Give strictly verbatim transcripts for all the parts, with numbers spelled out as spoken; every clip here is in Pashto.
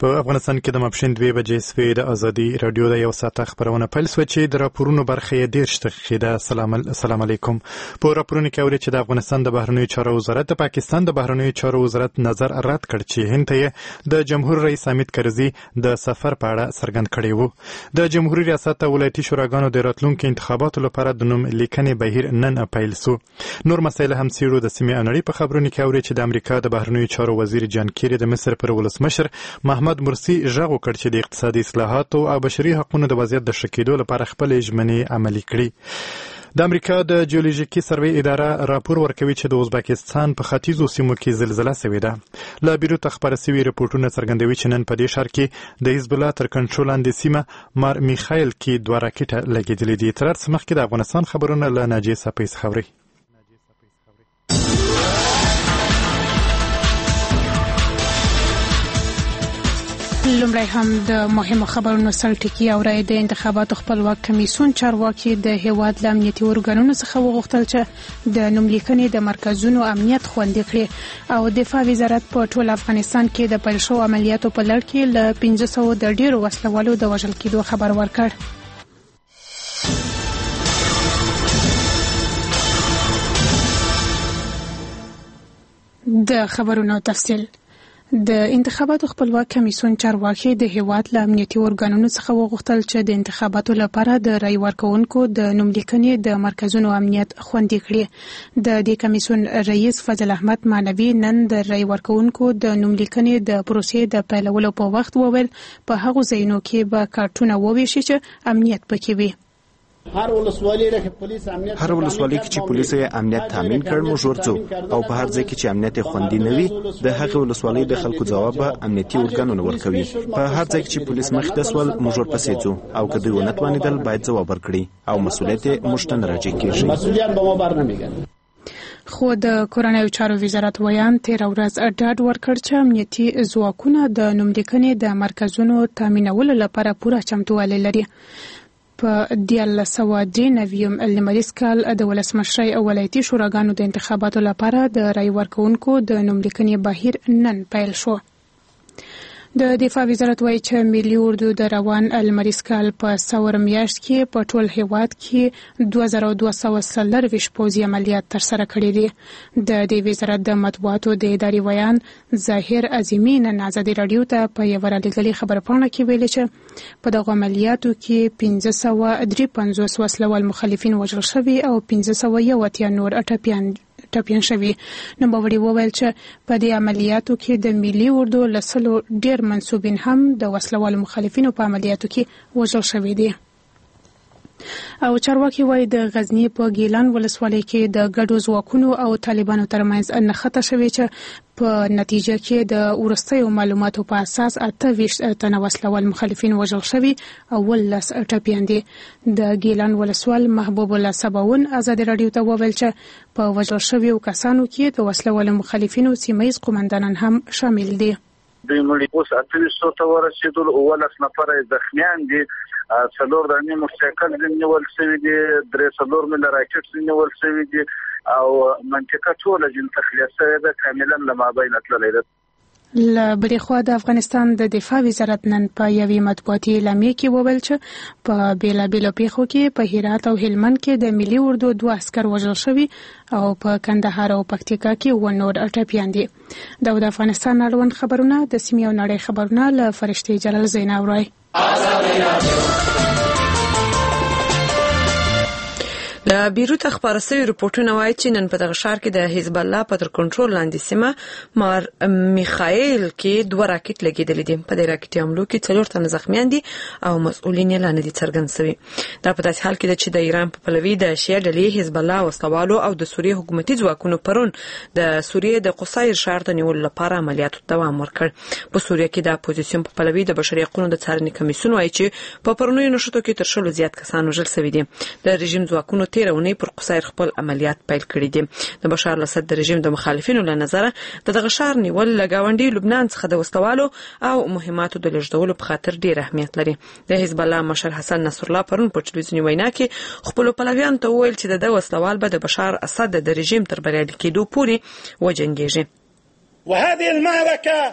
په افغانستان کې د ماپښین دوه بجې سوې د ازادي رادیو د یو ساعت خبرونه پیل شوه چې د راپورونو برخه یې دېرش دقیقې ده. سلام السلام علیکم. په راپورونو کې اوري چې د افغانستان د بهرنیو چارو وزارت د پاکستان د بهرنیو چارو وزارت نظر رد کړ چې هند ته د جمهور رئیس حامد کرزي د سفر په اړه څرګند کړی و. د جمهوریت ریاست او ولایتي شوراګانو د راتلونکو انتخاباتو لپاره د نوم لیکنې بهیر نن پیل شو. نور مسایل هم څیړو. د سیمې انړۍ په خبرونو کې اوري چې د امریکا د بهرنیو چارو وزیر جان کیری د مصر پر ولسمشر محمد مرسی ژغ وکړ چې د اقتصادي اصلاحاتو او بشري حقوقو د وضعیت د ښه کېدو لپاره خپل ژمنې عملي کړي. د امریکا د جیولوژیکي سروې اداره راپور ورکوي چې د ازبکستان په ختیځو سیمو کې زلزله شوې ده. له بیروت خبره شوي رپورټونه څرګندوي چې نن په دې ښار کې د حزب الله تر کنټرول لاندې سیمه مار میخایل کې دوه راکټه لګېدلې دي. تر هر څه مخکې د افغانستان خبرونه له ناجیې سپۍ څخه اورئ. لومړی هم د مهمو خبرونو سر ټکی اورئ. د انتخاباتو خپلواک کمیسیون چارواکي د هیواد له امنیتي ارګانونو څخه وغوښتل چې د نوملیکنې د مرکزونو امنیت خوندي کړي او دفاع وزارت په ټول افغانستان کې د پیل شوو عملیاتو په لړ کې له پنځه سوو د ډیرو وسلوالو د وژل کېدو خبر ورکړ. د خبرونو تفصیل. د انتخاباتو خپلواک کمیسیون چارواکي د هیواد له امنیتي ارګانونو څخه وغوښتل چې د انتخاباتو لپاره د رای ورکوونکو د نوملیکنې د مرکزونو امنیت خوندي کړي. د دې کمیسیون رئیس فضل احمد مانوي نن د رای ورکوونکو د نوملیکنې د پروسې د پیلولو په وخت وویل په هغو ځایونو کې به کارتونه وویشي چې امنیت پکې وي. هر ولسوالۍ کې پولیس امنیت هر ولسوالۍ کې چې پولیس امنیت تامین کړ موږ ورځو او په هر ځای کې چې امنیت خوندي نه وي د هغه ولسوالۍ د خلکو ځواب امنیتي ارګانونه ورکوي. په هر ځای کې چې پولیس مخ ته سول موږ ورپسې ځو او که دوی ونه توانېدل باید ځواب ورکړي او مسؤلیت یې موږ ته نه راجع کېږي. مسؤلیت به ما بر نمیگن. خو د کورنیو چارو وزارت ویان تیر ورځ ډاډ ورکړ چې امنیتي ځواکونه د نوملیکنې د مرکزونو تامینولو لپاره پوره چمتووالی لري. په دیارلس سوه درې نوي لمریز کال د ولسمشرۍ او ولایتي شوراګانو د انتخاباتو لپاره د رای ورکوونکو د نوملیکنې بهیر نن پیل شو. د دفاع وزارت وایي چې ملي اردو د روان لمریز کال په څلور میاشت کې په ټول هیواد کې دوه زره دوه سوه څلرویشت پوځي عملیات ترسره کړي دي. د دې وزارت د مطبوعاتو د ادارې ویان ظاهر عظیمي نن ازادي رادیو ته په یوه رالیږلې خبرپاڼه کې ویلي چې په دغو عملیاتو کې پنځه سوه درې پنځوس وسلوال مخالفین وژل شوي او پنځه سوه یو اتیا نور ټپیان ټپیان شوي. نوموړي وویل چې په دې عملیاتو کې د ملي اردو له سلو ډېر منصوبین هم د وسلوالو مخالفینو په عملیاتو کې وژل شوي دي. او چارواکي وایي د غزني په ګیلان ولسوالۍ کې د ګډو ځواکونو او طالبانو ترمنځ نښته شوې چې په نتیجه کې د وروستیو معلوماتو په اساس اته ویشت تنه وسلوال مخالفین وژل شوي او ولس ټپیان دي. د ګیلان ولسوال محبوب الله سباون ازادي رادیو ته وویل چې په وژل شویو کسانو کې د وسلوالو مخالفینو سیمه ییز قومندانان هم شامل دي. دوی مړي اوس اته ویشت ته ورسېدل او ولس نفر زخمیان دي. څلور دانې موټرسایکل نیول شوي دي، درې څلور مله راکټ نیول شوي دي او منطقه ټوله جن تخلیه شوې ده، کاملا له مابین تللی ده. له بلې خوا د افغانستان د دفاع وزارت نن په یوې مطبوعاتي اعلامیه کې وویل چې په بېلابېلو پیښو کې په هرات او هلمند کې د ملي اردو دوه عسکر وژل شوي او په کندهار او پکتیکا کې اووه نور ټپیان دي. دا د افغانستان اړوند خبرونه د سیمې او نړۍ خبرونه له فرشتې جلال زینا اورئ. له بیروت خبره شوی رپورټونه وایي چې نن په دغه ښار کې د حزب الله په تر کنټرول لاندې سیمه مار میخایل کې دوه راکټ لګېدلې دي. په دې راکټي حملو کې څلور تنه زخمیان دي او مسؤلین یې لا نه دي څرګند شوي. دا په داسې حال کې ده چې د ایران په پلوي د شیعه ډلې حزب الله وسلوالو او د سوریې حکومتي ځواکونو پرون د سوریې د قصیر ښار ته نیولو لپاره عملیاتو دوام ورکړ. په سوریه کې د اپوزیسیون په پلوي د بشري حقوقو د څارنې کمیسیون وایي چې په پرونیو نښتو کې تر شلو زیات کسان وژل شوي دي. د رژیم ځواکونو تیر اونۍ پر قصیر خپل عملیات پیل کړي دي. د بشار الاسد د رژیم د مخالفینو له نظره د دغه ښار نیول له ګاونډي لبنان څخه د وسلوالو او مهماتو د لېږدولو په خاطر ډېر اهمیت لري. د حزب الله مشر حسن نصر الله پرون په ټلویزیوني وینا کې خپل پلویانو ته وویل چې د وسلوال به د بشار اسد د رژیم تر بریالي کېدو پورې وجنګېږي. وهذه المعركة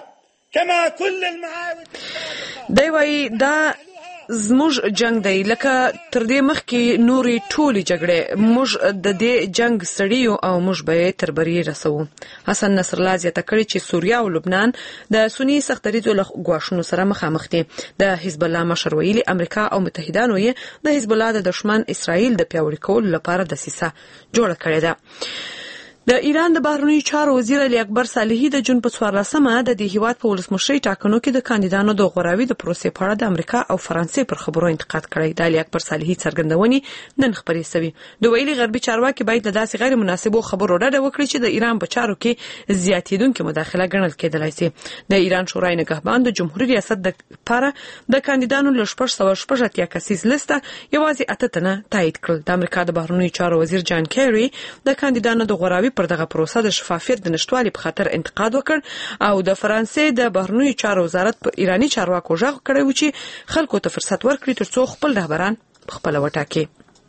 كما كل المعاود دی وایي دا زموږ جنگ دی لکه تر دې مخکې نورې ټولې جګړې موږ د دې جنگ سړي او موږ به یې تر بری رسوو. حسن نصرالله زیاته کړې چې سوریه او لبنان د سني سختدریځو له ګواښونو سره مخامخ دي. د حزب الله مشر ویلي امریکا او متحدانو یې د حزب الله د دښمن اسرائیل د پیاوړي کولو لپاره دسیسه جوړه کړې ده. د ایران د بهرنیو چارو وزیر علي اکبر صالحي د جون په څوارلسمه د دې هیواد په ولسمشرۍ ټاکنو کې د کاندیدانو د غوراوي د پروسې په اړه د امریکا او فرانسې پر خبرو انتقاد کړی. د علي اکبر صالحي څرګندونې نن خبرې شوې. د ویلي غربي چارواکي باید له داسې غیر مناسبو خبرو ډډه وکړي چې د ایران په چارو کې زیاتېدونکې مداخله ګڼل کېدلای شي. د ایران شورای نگهبان د جمهوریت ریاست لپاره د کاندیدانو له شپږ سوه شپږ اتیا کسیز لیسته یوازې اته تنه تایید کړل. د امریکا د بهرنیو چارو وزیر جان کیری د کاندیدانو د غوراوي پر دغه پروسه د شفافیت د نشټوالي په خاطر انتقاد وکړ او د فرانسې د بهرنیو چارو وزارت په ایرانی چارواکو ژغ کړی و چې خلکو ته فرصت ورکړي ترڅو خپل رهبران خپل وټاکي.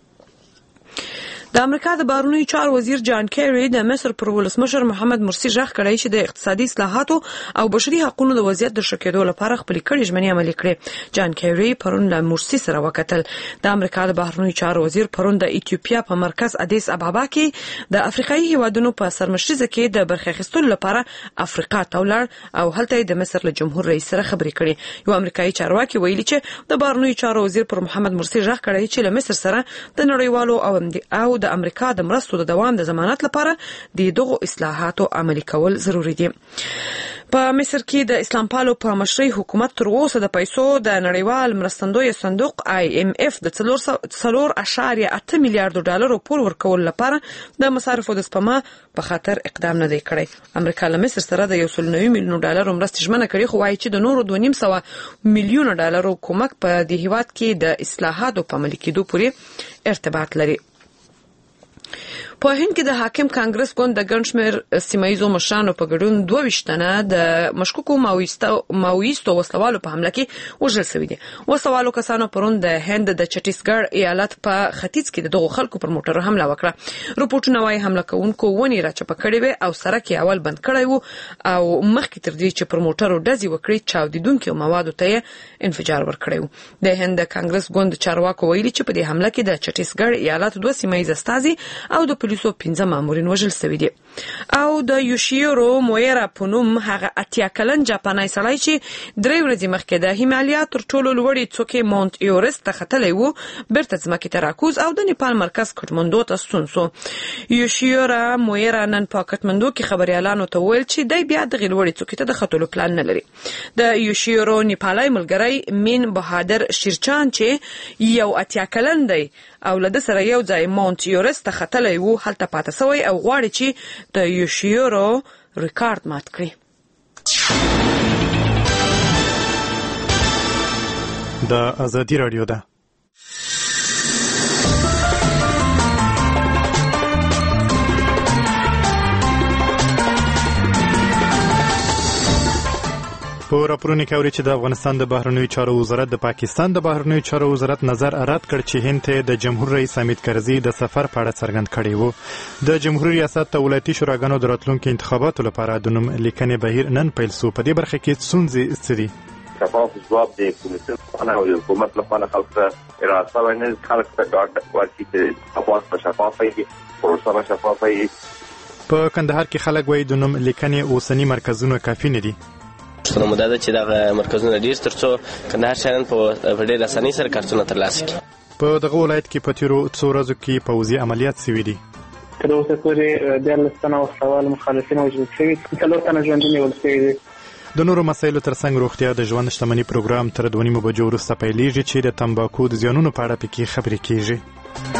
د امریکا د بهرنیو چارو وزیر جان کیری د مصر پر ولسمشر محمد مرسي ژغ کړی چې د اقتصادي اصلاحاتو او بشري حقوقو د وضعیت د ښه کېدو لپاره خپل کړي ژمنې عملي کړې. جان کیری پرون له مرسي سره وکتل. د امریکا د بهرنیو چارو وزیر پرون د ایتیوپیا په مرکز ادیس ابابا کې د افریقایي هیوادونو په سرمشريزه کې د برخه اخیستلو لپاره افریقا ته ولاړ او هلته د مصر له جمهور رئیس سره خبرې کړې. یو امریکایي چارواکي ویلي چې د بهرنیو چارو وزیر پر محمد مرسي ژغ کړی چې له مصر سره د نړیوالو او د امریکا د مرستو د دوام د ضمانت لپاره د دغو اصلاحاتو عملي کول ضروری دي. په مصر کې د اسلام پالو په مشرۍ حکومت تر اوسه د پیسو د نړیوال مرستندوی صندوق آی ایم اف د څلور اعشاریه اته میلیارډ ډالرو پور ورکول لپاره د مصارفو د سپما په خاطر اقدام نه دی کړی. امریکا له مصر سره د یو سل نوي میلیونو ډالرو مرستې ژمنه کړې خو وايي چې د نورو دوه نیم سوه میلیونه ډالرو کومک په دې هیواد کې د اصلاحاتو په عملي کېدو پورې ارتباط لري. په هند کې د حاکم کانګرس ګوند د ګڼ شمېر سیمه ییزو مشرانو په ګډون دوه ویشت تنه د مشکوکو ماویستو وسلوالو په حمله کې وژل شوي دي. وسلوالو کسانو پرون د هند د چټیسګړ ایالت په ختیځ کې د دغو خلکو پر موټر حمله وکړه. رپورټونه وايي حمله کوونکو ونې راچپه کړې وې او سړک یې اول بند کړی و او مخکې تر دې چې پر موټرو ډزې وکړي چاودیدونکو موادو ته یې انفجار ورکړی و. د هند د کانګرس ګوند چارواکو ویلي چې په دې حمله کې د چټیسګړ ایالت دوه سیمه ییز استازي او د پولیسو پنځه مامورین وژل شوي دي. او د یوشیرو مویرا په نوم هغه اتیا کلن جاپاني سړی چې درې ورځې مخکې د هیمالیا تر ټولو لوړې څوکې مونټ ایورست ته ختلی و بیرته ځمکې ته راکوز او د نیپال مرکز کټمندو ته ستون سو. یوشیرا مویرا نن په کټمندو کې خبريالانو ته ویل چې دی بیا دغې لوړې څوکې ته د ختلو پلان نه لري. د یوشیرو نیپالای ملګری مین بهادر شیرچان چې یو اتیا کلن دی او له د سره یو ځای مونټ ایورست ته ختلی و هلته پاته سوی او غواړي چې د یوشیرو ریکارډ مات کړي. د ازادي رادیو ده. په راپورونو کې اوري چې د افغانستان د بهرنیو چارو وزارت د پاکستان د بهرنیو چارو وزارت نظر رد کړ چې هند ته د جمهور رئیس حامد کرزي د سفر په اړه څرګند کړی و. د جمهوریت ریاست ته ولایتي شوراګانو د راتلونکو انتخاباتو لپاره د نوم لیکنې بهیر نن پیل شو. په دې برخه کې څونځې څه دي؟ شفاف ځواب د کمیسیون او حکومت لپاره خلک ته اراده باندې خلک ته ډاټ ورکړي چې خپل په شفافه کې پروسه شفافه کې. په کندهار کې خلک وایي د نوم لیکنې اوسنی مرکزونه کافي نه دي. څنګه مدده چې دا مرکزونه ډیر ترڅو کندهار شهرن په ډېر اسانۍ سره کارتونه ترلاسه کړي. په دغه ولایت کې په تیرو څو ورځو کې پوځي عملیات شوي دي. تر اوسه پورې دیارلس تنه وسوال مخالفین وژل شوي، څلور تنه ژوندي نیول شوي دي. د نورو مسایلو ترڅنګ روغتیا د ژوند شتمنۍ پروګرام تر دوه نیمو بجو وروسته پیلېږي چې د تمباکو د زیانونو په اړه پکې خبرې کیږي.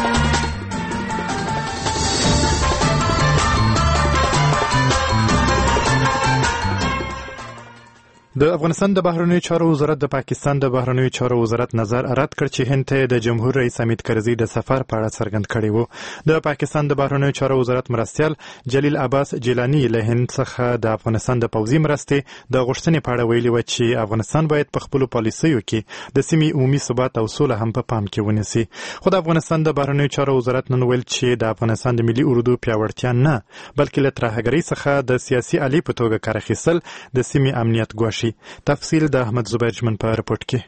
د افغانستان د بهرنیو چارو وزارت د پاکستان د بهرنیو چارو وزارت نظر رد کړ چې هند ته د جمهور رئیس حامد کرزي د سفر په اړه څرګند کړی و. د پاکستان د بهرنیو چارو وزارت مرستیال جلیل عباس جیلانی له هند څخه د افغانستان د پوځي مرستې د غوښتنې په اړه ویلي و چې افغانستان باید په خپلو پالیسیو کې د سیمې عمومي ثبات او سوله هم په پام کې ونیسي. خو د افغانستان د بهرنیو چارو وزارت نن ویل چې د افغانستان د ملي اردو پیاوړتیا نه بلکې له ترهګرۍ څخه د سیاسي الې په توګه کار اخیستل د سیمې امنیت ګواښي شي. تفصیل د احمد زبیر جمن په رپورت کې.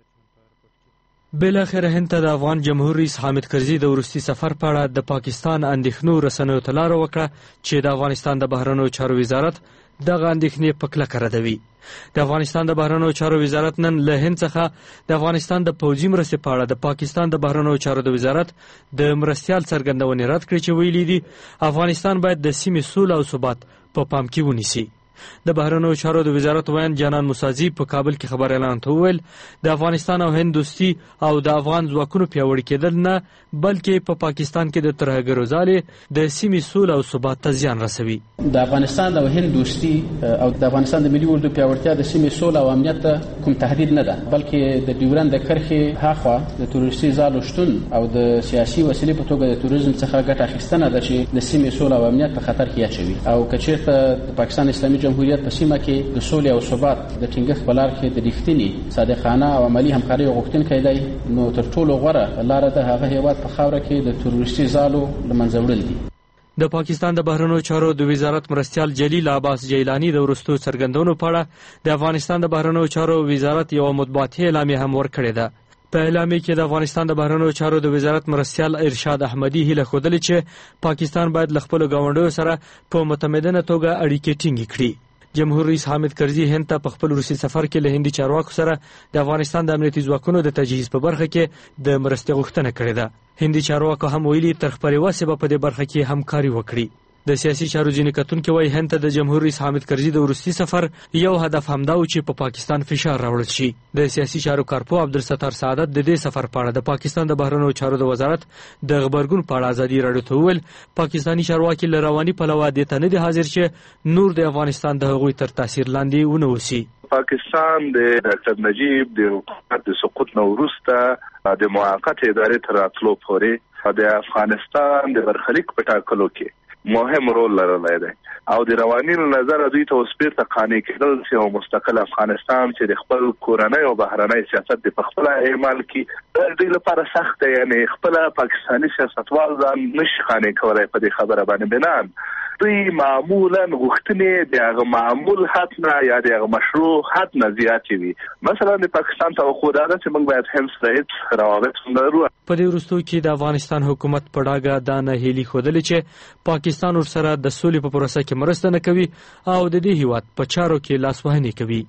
بالاخره هند ته د افغان جمهور رئیس حامد کرزي د وروستي سفر په اړه د پاکستان اندېښنو رسنیو ته لاره وکړه چې د افغانستان د بهرنیو چارو وزارت دغه اندېښنې په کلکه ردوي. د افغانستان د بهرنیو چارو وزارت نن له هند څخه د افغانستان د پوځي مرستې په اړه د پاکستان د بهرنیو چارو د وزارت د مرستیال څرګندونې رد کړې چې ویلي دي افغانستان باید د سیمې سوله او ثبات په پام کې ونیسي. د بهرنیو چارو د وزارت ویان جانان موسازي په کابل کې خبر اعلان ته وویل د افغانستان او هند دوستي او د افغان ځواکونو پیاوړي کېدل نه بلکې په پا پاکستان کې د ترهګرو ځالې د سیمې سوله او ثبات ته زیان رسوي. د افغانستان او هند دوستي او د افغانستان د ملي اردو پیاوړتیا د سیمې سوله او امنیت ته کوم تهدید نه ده بلکې د ډیورند د کرښې هاخوا د تروریستي ځالو شتون او د سیاسي وسیلې په توګه د تروریزم څخه ګټه اخیستنه ده چې د سیمې سوله او امنیت په خطر کې اچوي او که چېرته د پاکستان اسلامي جمهوریت په سیمه کې د سولې او ثبات د ټینګښت په لار کې د رښتینې صادقانه او عملي همکارۍ غوښتونکی دی نو تر ټولو غوره لاره ده هغه هېواد په خاوره کې د تروریستي ځالو له منځه وړل دي. د پاکستان د بهرنیو چارو د وزارت مرستیال جلیل عباس جیلانی د وروستو څرګندونو په اړه د افغانستان د بهرنیو چارو وزارت یو مطبوعاتي اعلامیه هم ورکړې ده. په اعلامیه کې د افغانستان د بهرنیو چارو د وزارت مرستیال ارشاد احمدي هیله ښودلې چې پاکستان باید له خپلو ګاونډیو سره په متمدنه توګه اړیکې ټینګې کړي. جمهور رئیس حامد کرزي هند ته په خپل روسي سفر کې له هندي چارواکو سره د افغانستان د امنیتي ځواکونو د تجهیز په برخه کې د مرستې غوښتنه کړې ده. هندي چارواکو هم ویلي تر خپلې وسې به په دې برخه کې همکاري وکړي. د سیاسي چارو ځینې کتونکي وایي هند ته د جمهور رئیس حامد کرزي د وروستي سفر یو هدف همدا و چې په پا پاکستان فشار راوړل شي. د سیاسي چارو کارپو عبدالستار سعادت د دې سفر په اړه د پاکستان د بهرنیو چارو د وزارت د غبرګون په اړه ازادي راډیو ته وویل پاکستاني چارواکي له رواني پلوه دې ته نه دي حاضر چې نور د افغانستان د هغوی تر تاثیر لاندې ونه وسی. پاکستان د ډاکټر نجیب د حکومت د سقوط نه وروسته د موقت ادارې تر راتلو پورې د افغانستان د برخلیک په ټاکلو کې مهم رول لرلی دی او د رواني نظر دوی ته اوس بیرته قانع کېدل چې یو مستقل افغانستان چې د خپل کورنۍ او بهرنۍ سیاست د په خپله اعمال کې د دوی لپاره سخت دی. یعنې خپله پاکستاني سیاستوال ځان نشي قانع کولی په دې خبره باندې بنان دوی معمولا غوښتنې د هغه معمول حد نه یا د هغه مشروع حد نه زیاتې وي. مثلا د پاکستان توقع دا ده چې موږ باید هند سره هېڅ روابط ولرو. په دې وروستو کې د افغانستان حکومت په ډاګه دا ناهیلي ښودلې چې پاکستان ورسره د سولې په پروسه کې مرسته نه کوي او د دې هیواد په چارو کې لاسوهنې کوي.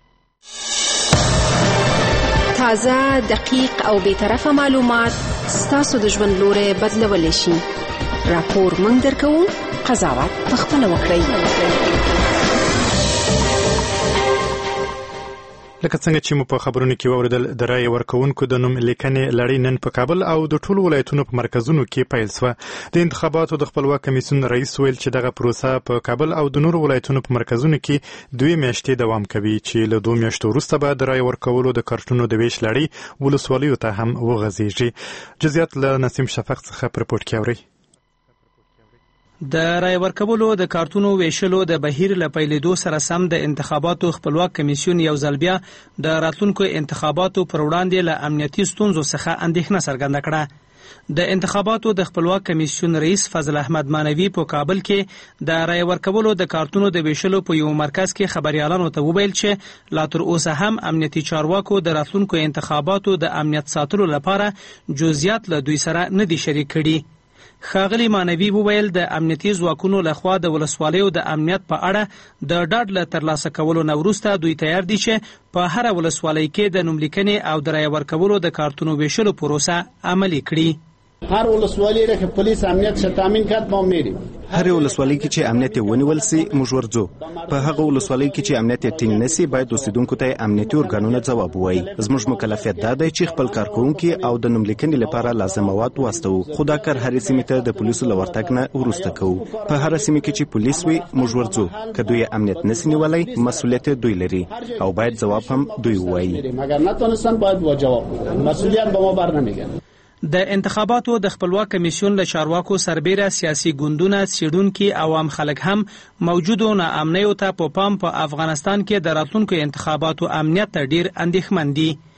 تازه، دقیق او بیطرفه معلومات ستاسو د ژوند لوري بدلولی شي. راپور موږ درکوو، قضاوت پخپله وکړئ. لکه څنګه چې مو په خبرونو کې واوریدل د رایې ورکوونکو د نوم لیکنې لړۍ نن په کابل او د ټولو ولایتونو په مرکزونو کې پیل شوه. د انتخاباتو د خپلواک کمیسیون رئیس ویل چې دغه پروسه په کابل او د نورو ولایتونو په مرکزونو کې دوه میاشتې دوام کوي چې له دوه میاشتو وروسته به د رایې ورکولو د کارتونو د ویش لړۍ ولسوالیو ته هم وغځېږي. جزئیات له نسیم شفق څخه په رپورټ کې اورئ. د رای ورکولو د کارتونو ویشلو د بهیر له پیلېدو سره سم د انتخاباتو خپلواک کمیسیون یو ځل بیا د راتلونکو انتخاباتو پر وړاندې له امنیتي ستونزو څخه اندېښنه څرګنده کړه. د انتخاباتو د خپلواک کمیسیون رئیس فضل احمد مانوي په کابل کې د رای ورکولو د کارتونو د ویشلو په یو مرکز کې خبريالانو ته وویل چې لا تر اوسه هم امنیتي چارواکو د راتلونکو انتخاباتو د امنیت ساتلو لپاره جزئیات له دوی سره نه دي شریک کړي. ښاغلي مانوي وویل د امنیتي ځواکونو لخوا د ولسوالیو د امنیت په اړه د ډاډ له ترلاسه کولو نه وروسته دوی تیار دي چې په هره ولسوالۍ کې د نوملیکنې او د رای ورکولو د کارتونو ویشلو پروسه عملي کړي. هر ولسوالی را که پلیس امنیت شه تامین کرد ما میریم. هر ولسوالی کې چې امنیت ونیول سي موږ ورځو. په هغه ولسوالی کې چې امنیت ټینګ نسی باید اوسیدونکو ته امنیتي ارګانونه ځواب ووایي. زموږ مکلفیت دا دی چې خپل کارکونکي او د نوملیکنې لپاره لازم مواد واستوو. خو دا کار هر سیمې ته د پولیسو له ورتګ نه وروسته کوو. په هر سیمه کې چې پولیس وي موږ ورځو. که دوی امنیت نسی نیولای مسؤلیت دوی لري او باید ځواب هم دوی ووایي. مگر نتونستن باید جواب بدن. مسؤلیت به ما بر نمیگن. د انتخاباتو د خپلواک کمیسیون له چارواکو سربیره سیاسي ګوندونه څېړونکي عوام خلک هم موجودو ناامنیو ته په پام په افغانستان کې د راتلونکو انتخاباتو امنیت ته ډیر اندېښمن دي.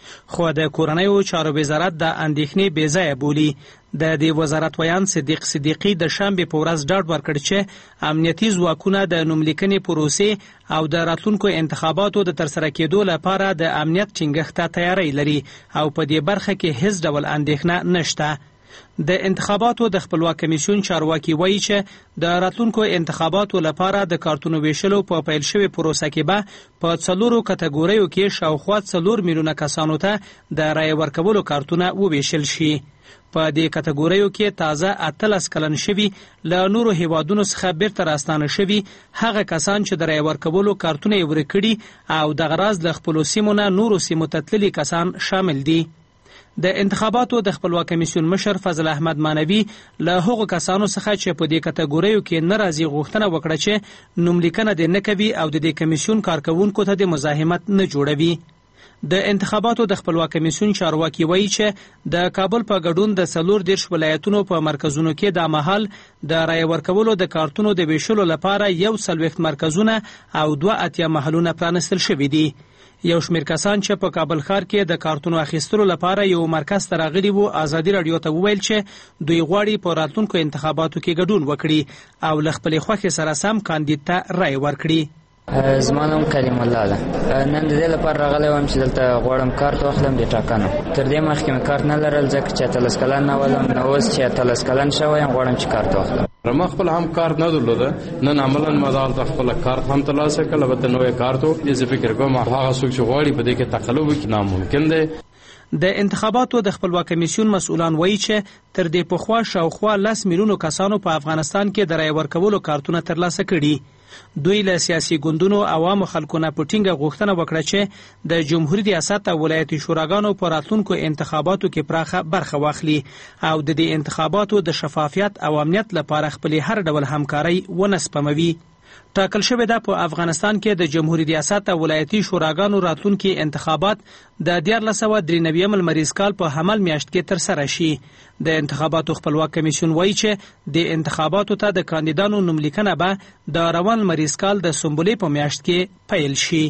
خو د کورنیو چارو وزارت د اندېښنې بې ځایه بولي. د دې وزارت ویان صدیق صدیقي د شنبې په ورځ ډاډ ورکړ چې امنیتي ځواکونه د نوملیکنې پروسې او د راتلونکو انتخاباتو د ترسره کېدو لپاره د امنیت ټینګښت ته تیاری لري او په دې برخه کې هیڅ ډول اندېښنه نشته. د انتخاباتو د خپلواک کمیسیون چارواکي وایي چې د راتلونکو انتخاباتو لپاره د کارتونو ویشلو په پیل شوې پروسه کې به په څلورو کټګوریو کې شاوخوا څلور میلیونه کسانو ته د رای ورکولو کارتونه وویشل شي. په دې کټګوریو کې تازه اتلس کلن شوي له نورو هیوادونو څخه بیرته راستانه شوي هغه کسان چې د رای ورکولو کارتونه یې ورکړي او دغه راز له خپلو سیمو نه نورو سیمو ته تللي کسان شامل دي. د انتخاباتو د خپلواک کمیسیون مشر فضل احمد مانوي له هغو کسانو څخه چې په دې کټګوریو کې نه راځي غوښتنه وکړه چې نوملیکنه دې نه کوي او د دې کمیسیون کارکوونکو ته د مزاحمت نه جوړوي. د انتخاباتو د خپلواک کمیسیون چارواکي وایي چې د کابل په ګډون د څلور دېرش ولایتونو په مرکزونو کې د مهال د رای ورکولو د کارتونو د ویشلو لپاره یو څلوېښت مرکزونه او دوه اتیا محلونه پرانستل شوي دي. یو شمېر کسان چې په کابل ښار کې د کارتونو اخیستلو لپاره یو مرکز ته راغلي وو ازادي راډیو ته وویل چې دوی غواړي په راتلونکو انتخاباتو کې ګډون وکړي او له خپلې خوښې سره سم کاندید ته رای ورکړي. زما نوم کلیم الله ده. نن د دې لپاره راغلی وم چې دلته غواړم کارت واخلم د ټاکنو. تر دې مخکې مې کارت نه لرل ځکه چې اتلس کلن نه ولم، نو اوس چې اتلس کلن شوی یم غواړم چې کارت واخلم. ما خپل هم کارت نه درلوده، نن عملا ما دلته خپل کارت هم ترلاسه کړ. البته نوی کارت و زه فکر کوم هغه څوک چې غواړي په دې کې تقلب وکړي ناممکن دی. د انتخاباتو د خپلواک کمیسیون مسؤلان وایي چې تر دې پخوا شاوخوا لس میلیونو کسانو په افغانستان کې د رای ورکولو کارتونه ترلاسه کړي. دوی له سیاسي ګوندونو عوامو خلکو نه په ټینګه غوښتنه وکړه چې د جمهوریت ریاست او ولایتي شوراګانو په راتلونکو انتخاباتو کې پراخه برخه واخلي او د دې انتخاباتو د شفافیت او امنیت لپاره خپلې هر ډول همکاري ونه سپموي. ټاکل شوې ده په افغانستان کې د جمهوریت ریاست او ولایتي شوراګانو راتلونکي انتخابات د دیارلس سوه درې نوي لمریز کال په حمل میاشت کې ترسره شي. د انتخاباتو خپلواک کمیسیون وایي چې د انتخاباتو ته د کاندیدانو نوملیکنه به د روان لمریز کال د سنبلې په میاشت کې پیل شي.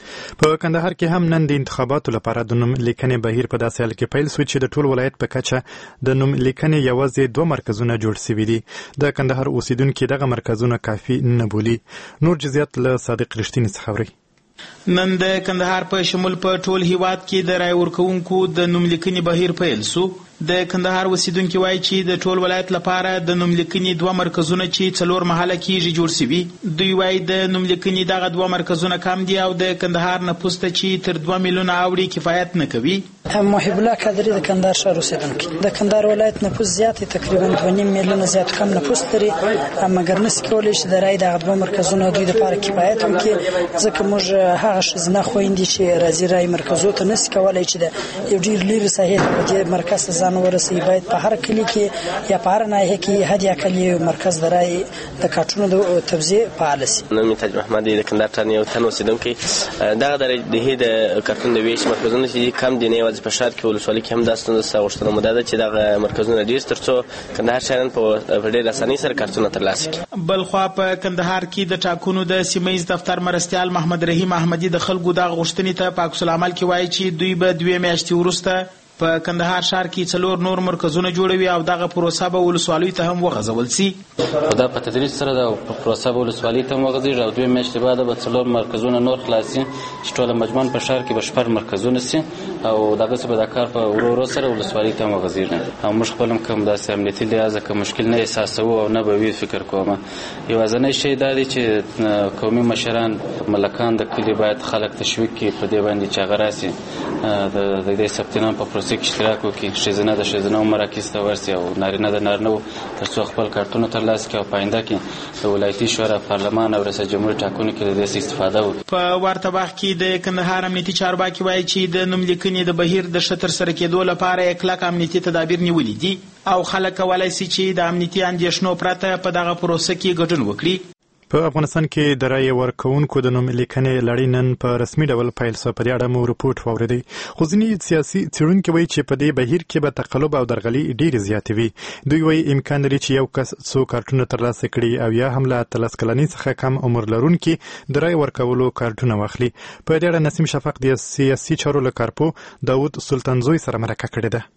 په کندهار کې هم نن د انتخاباتو لپاره د نوم لیکنې بهیر په داسې حال کې پیل شو چې د ټول ولایت په کچه د نوم لیکنې یوازې دوه مرکزونه جوړ شوي دي. د کندهار اوسیدونکي دغه مرکزونه کافي نه بولي. نور جزئیات له صادق رښتینی څخه اورئ. نن د کندهار په شمول په ټول هیواد کې د رای ورکوونکو د نوم لیکنې بهیر پیل شو. د کندهار اوسیدونکي وایي چې د ټول ولایت لپاره د نوم لیکنې دوه مرکزونه چې څلور محله کېږي جوړ شوي. دوی وایي د نوم لیکنې دغه دوه مرکزونه کم دي او د کندهار نفوس ته چې تر دوه میلیونه اوړي کفایت نه کوي. محب الله قادري د کندهار ښار اوسیدونکی. د کندهار ولایت نفوس زیات دی، تقریبا دوه نیم میلیونه زیات کم نفوس لري، مګر نسي کولی چې د رای دغه دوه مرکزونه دوی لپاره کفایت وکړي، ځکه موږ هغه ښځینه خویندې چې راځي رای مرکزو ته نسي کولی چې د یو ډېر لرې ساحې ته دې مرکز ته ځان ورسوي. باید په هر کلي کې یا په هر ناحیه کې حد اقل یو مرکز د رای د کارتونو د توزیع فعال شي. نوم تاج محمد د کندهار ټان یو تن اوسیدونکی. دغه د کارتون د ویش مرکزونه چې کم دي نه یوازې په ښار کې ولسوالۍ کې هم دا ستونزه غوښتنه موده ده چې دغه مرکزونه ډېر تر څو کندهار شهريان په ډېر اسانۍ سره کارتونه ترلاسه کړي. بلخوا په کندهار کې د ټاکنو د سیمهیز دفتر مرستیال محمد رحیم احمدي د خلکو د غوښتنې ته په عکس العمل کې وایي چې دوی به دوه میاشتې وروسته په کندهار ښار کې څلور نور مرکزونه جوړوي او دغه پروسه به ولسوالیو ته هم وغځول شي. دا په تدریج سره د پروسه به ولسوالیو ته هم وغځېږي او دوه میاشتې بعد به څلور مرکزونه نور خلاص شي چې ټوله مجموعاً په ښار کې به شپږ مرکزونه شي او دغسې به دا کار په ورو ورو سره ولسوالیو ته هم وغځېږي. او موږ خپل هم کوم داسې امنیتي لحاظه که مشکل نه احساسوو او نه به وي فکر کوم. یوازینی شی دا دی چې قومي مشران ملکان د کلي باید خلک تشویق کړي په دې باندې چې هغه راسي د دې ثبت نام په پروسه کې اشتراک وکړي، ښځینه د ښځینه مراکز ته ورسي او نارینه د نارینهو تر څو خپل کارتونه ترلاسه کړي او په آینده کې د ولایتي شورا پارلمان او ریاست جمهور ټاکنو کې د دې استفاده وکړي. په ورته وخت کې د کندهار امنیتي چارواکي وایي چې د نوم لیکنې د بهیر د ښه ترسره کېدو لپاره یې کلک امنیتي تدابیر نیولي دي او خلک کولی شي چې د امنیتي اندېښنو پرته په دغه پروسه کې ګډون وکړي. په افغانستان کې د رایې ورکوونکو د نوم لیکنې لړۍ نن په رسمي ډول پیل شوه. په دې اړه مو رپورټ واورېدی. خو ځینې سیاسي څېړونکي وایي چې په دې بهیر کې به تقلب او درغلي ډېرې زیاتې وي. دوی وایي امکان لري چې یو کس څو کارتونه ترلاسه کړي او یا هم له اتلس کلنۍ څخه کم عمر لرونکي د رایې ورکولو کارتونه واخلي. په دې اړه نسیم شفق د سیاسي چارو له کارپو داود سلطانزوی سره مرکه کړې ده.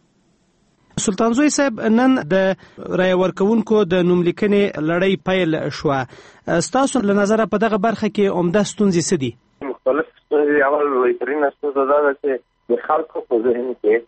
سلطانزوی صاحب، نن د رایې ورکوونکو د نوملیکنې لړۍ پیل شوه. ستاسو له نظره په دغه برخه کې عمده ستونزې څه دي؟ مختلف ستونزې. اول لویترینه ستونزه دا ده چې د خلکو په ذهن کې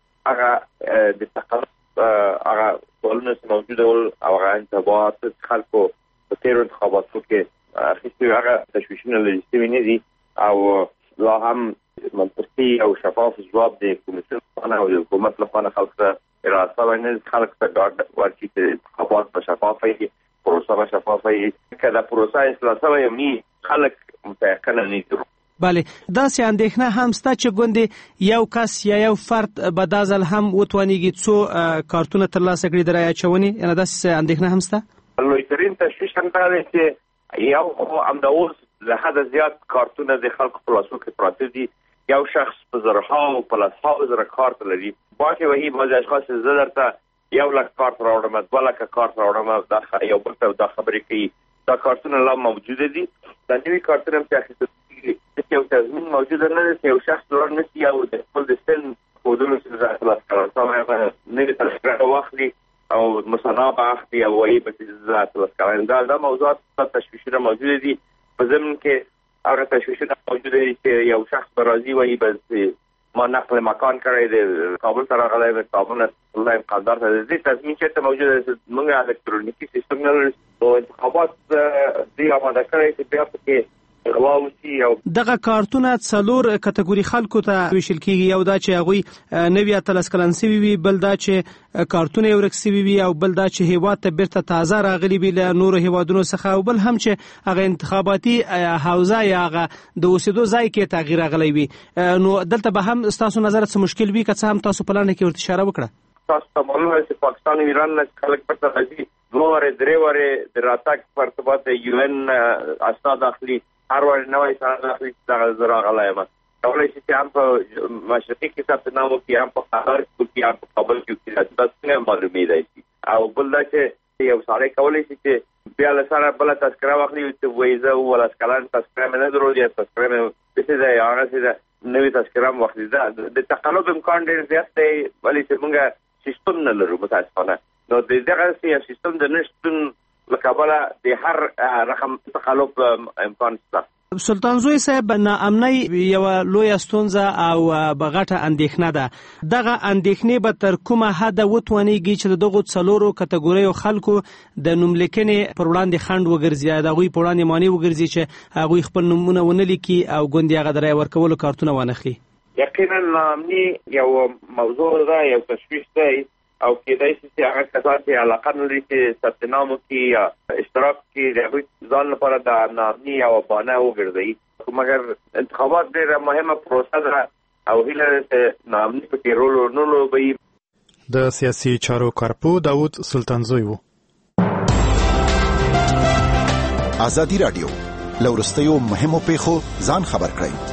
هغه د تقلب هغه سوالونه چې موجوده ول او هغه انتخابات خلکو په تېرو انتخاباتو کې اخیستي هغه تشویشونه لري شوي نه دي او لا هم منطقي او شفاف ځواب د کمیسیون څخه او د حکومت لخوا خلکو ته اراسه باندې خلک ته ډاډ ورکړي چې انتخابات په شفافه وي، پروسه په شفافه وي. که دا پروسه اصلاح شوې وي خلک متيقنه نه دي. بله، داسې اندېښنه هم شته چې ګوندې یو کس یا یو فرد به دا ځل هم وتوانېږي څو کارتونه ترلاسه کړي د رایې اچونې، یعنې داسې اندېښنه هم شته؟ لویترین تشویش هم دا دی چې یو خو همدا اوس له حده زیات کارتونه د خلکو په لاسو کې پراته دي. یو شخص په زرهاو په لسهاو زره کارت لري. باقي وایي بعضې اشخاص زه درته یو لک کارت راوړم، دوه لکه کارت راوړم، دا یو بل ته دا خبرې کوي. دا کارتونه لا موجوده دي. دا نوي کارتونه هم چې اخیستل کېږي یو تضمین موجوده نه ده چې یو شخص لاړ نه شي او د خپل د سن کودونو چې زه اتلس کلن شوی یم نوې تذکره واخلي او مصنع به اخلي او وایي به چې زه اتلس کلن یم. دا موضوعات تشویشونه موجوده دي. په ضمن کې هغه تشویشونه موجوده دي چې یو شخص به راځي وایي بس ما نقل مکان کړی دی، کابل ته راغلی دی، کابل نه الله قدر ته دې تضمین چېرته موجوده دی چې موږ الکترونیکي سیستم نه لرو. نو انتخابات دوی اماده کړی چې بیا پکې غلا وشي. او دغه کارتونه څلور کټګوري خلکو ته ویشل کېږي. یو دا چې هغوی نوي اتلس کلن سوي وي، بل دا چې کارتونه یې ورک سوي وي، او بل دا چې هیواد ته بیرته تازه راغلي وي له نورو هیوادونو څخه، او بل هم چې هغه انتخاباتي حوزه یا هغه د اوسېدو ځای کې تغییر راغلی وي. نو دلته به هم ستاسو نظر څه مشکل وي، که څه هم تاسو په لاندې کې ورته اشاره وکړه؟ تاسو ته معلومه ده چې پاکستان او ایران نه خلک پرته راځي، دوه وارې درې وارې د راتګ په ارتباط د یو ان اسناد اخلي، هر وارې نوی سند اخلي چې دغه زه راغلی یم. کولی شي چې هم په مشرقي کې ثبت نام وکړي، هم په قطر کې، هم په کابل کې وکړي. دا څنګه معلومېدای شي؟ او بل دا چې یو سړی کولی شي چې بیا له سره بله تذکره واخلي چې وایي زه اوولس کلن تذکره مې نه درلود یا تذکره مې داسې ده یا هغسې ده، نوې تذکره هم واخلي. دا د تقلب امکان ډېر زیات دی، ولې چې موږ سیستم نه لرو متاسفانه. نو د دغسې یو سیستم د نه شتون له کبله د هر رقم تقلب امکان شته. سلطانزوی صاحب، ناامنۍ یوه لویه ستونزه او غټه اندېښنه ده. دغه اندېښنې به تر کومه حده وتوانېږي چې د دغو څلورو کټګوریو خلکو د نوملیکنې پر وړاندې خنډ وګرځي، د هغوی پر وړاندې مانع وګرځي چې هغوی خپل نومونه ونه لیکي او ګوندې هغه د رایې ورکولو کارتونه وانخلي؟ یقینا ناامني یو موضوع ده، یو تشویش دی، او کېدای شي چې هغه کسان چې علاقه نه لري چې ثبت نام وکړي یا اشتراک وکړي د هغوی ځان لپاره د ناامني یوه بهانه وګرځوي. مګر انتخابات ډېره مهمه پروسه ده او هیله ده چې ناامني پکې رول ونه لوبوي. د سیاسي چارو کارپو داود سلطانزوی و. ازادي راډیو له وروستیو مهمو پیښو ځان خبر کړئ.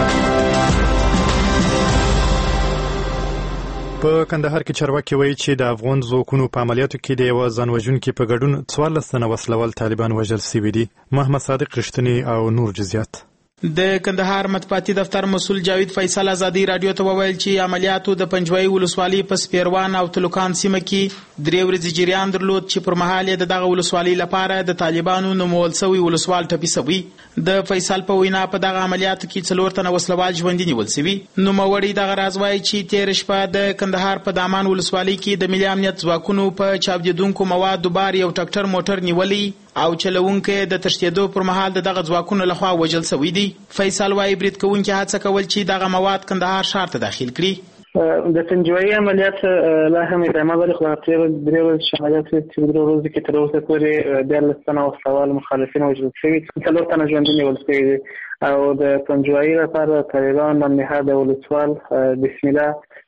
په کندهار کې چارواکي وایي چې د افغان ځواکونو په عملیاتو کې د یوه ځان وژونکي په ګډون څوارلس تنه وسلوال طالبان وژل شوي دي. محمد صادق رښتینی او نور جزئیات. د کندهار مطبوعاتي دفتر مسؤل جاوید فیصل ازادي رادیو ته وویل چې عملیاتو د پنجوای ولسوالۍ په سپیروان او تلوکان سیمه کې درې ورځې جریان درلود چې پر مهال یې دغه ولسوالۍ لپاره د طالبانو نومول شوي ولسوال ټپي شوي. د فیصل په وینا په دغه عملیاتو کې څلور تنه وسلوال ژوندي نیول شوي. نوموړي دغه راز وایي چې تېره شپه د کندهار په دامان ولسوالۍ کې د ملي امنیت ځواکونو په چاودېدونکو موادو بار یو ټکټر موټر نیولی او چلوونکی د تښتېدو پر مهال د دغه ځواکونو لخوا وژل شوی دی. فیصل وایي برید کوونکي هڅه کول چې دغه مواد کندهار ښار ته داخل کړي. د پنجوایي عملیات لا هم ادامه لري، خو هغه درې ورځې عملیات چې درې ورځې کې تر اوسه پورې دیارلس تنه وسلوال مخالفین وژل شوي، څلور تنه ژوندي نیول شوي دي. او د پنجوایي لپاره طالبان نهاد ولسوال بسم الله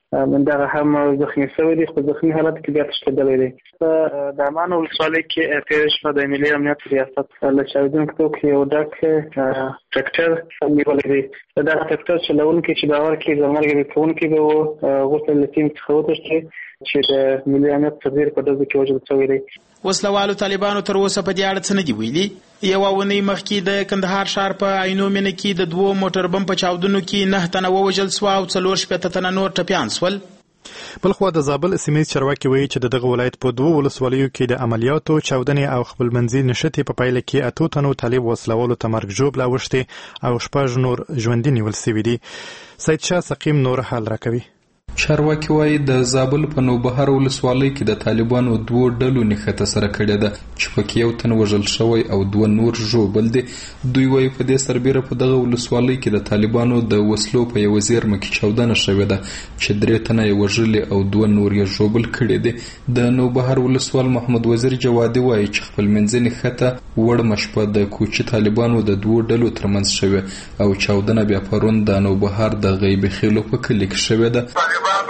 من دغه هم زخمی شوی دی، خو زخمی حالت کې بیا تښتېدلی دی. په د امان ولسوالۍ کې تېره شپه د ملي امنیت ریاست له چاودونکو توکو یو ډک ټرکټر نیولی دی. دغه ټرکټر چلونکی چې باور کوي د مرګ کوونکی به و، وروسته له ټیم څخه وتښتېد چې د ملي امنیت سرتېري په ډزو کې وژل شوی دی. وسلوالو طالبانو تر اوسه په دې اړه څه نه دي ویلي. یوه اونۍ مخکې د کندهار ښار په عینو مینه کې د دوو موټر بم په چاودنو کې نه تنه ووژل سوه او څلور شپېته تنه نور ټپیان سول. بلخوا د زابل سیمې چارواکي وایي چې د دغه ولایت په دوو ولسوالیو کې د عملیاتو چاودنې او خپلمنځي نښتې په پایله کې اتو تنو طالب وسلوالو ته مرګ ژوبله اوښتې او شپږ نور ژوندي نیول سوي دي. سید شاه سقیم نور حال راکوي. چارواکي وایي د زابل په نوبهار ولسوالۍ کې د طالبانو دوو ډلو نښته سره کړې ده چې پکې یو تن وژل شوی او دوه نور ژوبل دي. دوی وایي په دې سربیره په دغه ولسوالۍ کې د طالبانو د وسلو په یوه زیرمه کې چاودنه شوې ده چې درې تنه یې وژلي او دوه نور یې ژوبل کړي دي. د نوبهار ولسوال محمد وزیر جوادي وایي چې خپلمنځي نښته وړمه شپه د کوچي طالبانو د دوو ډلو ترمنځ شوې او چاودنه بیا پرون د نوبهار د غیب خیلو په کلي کې شوې ده.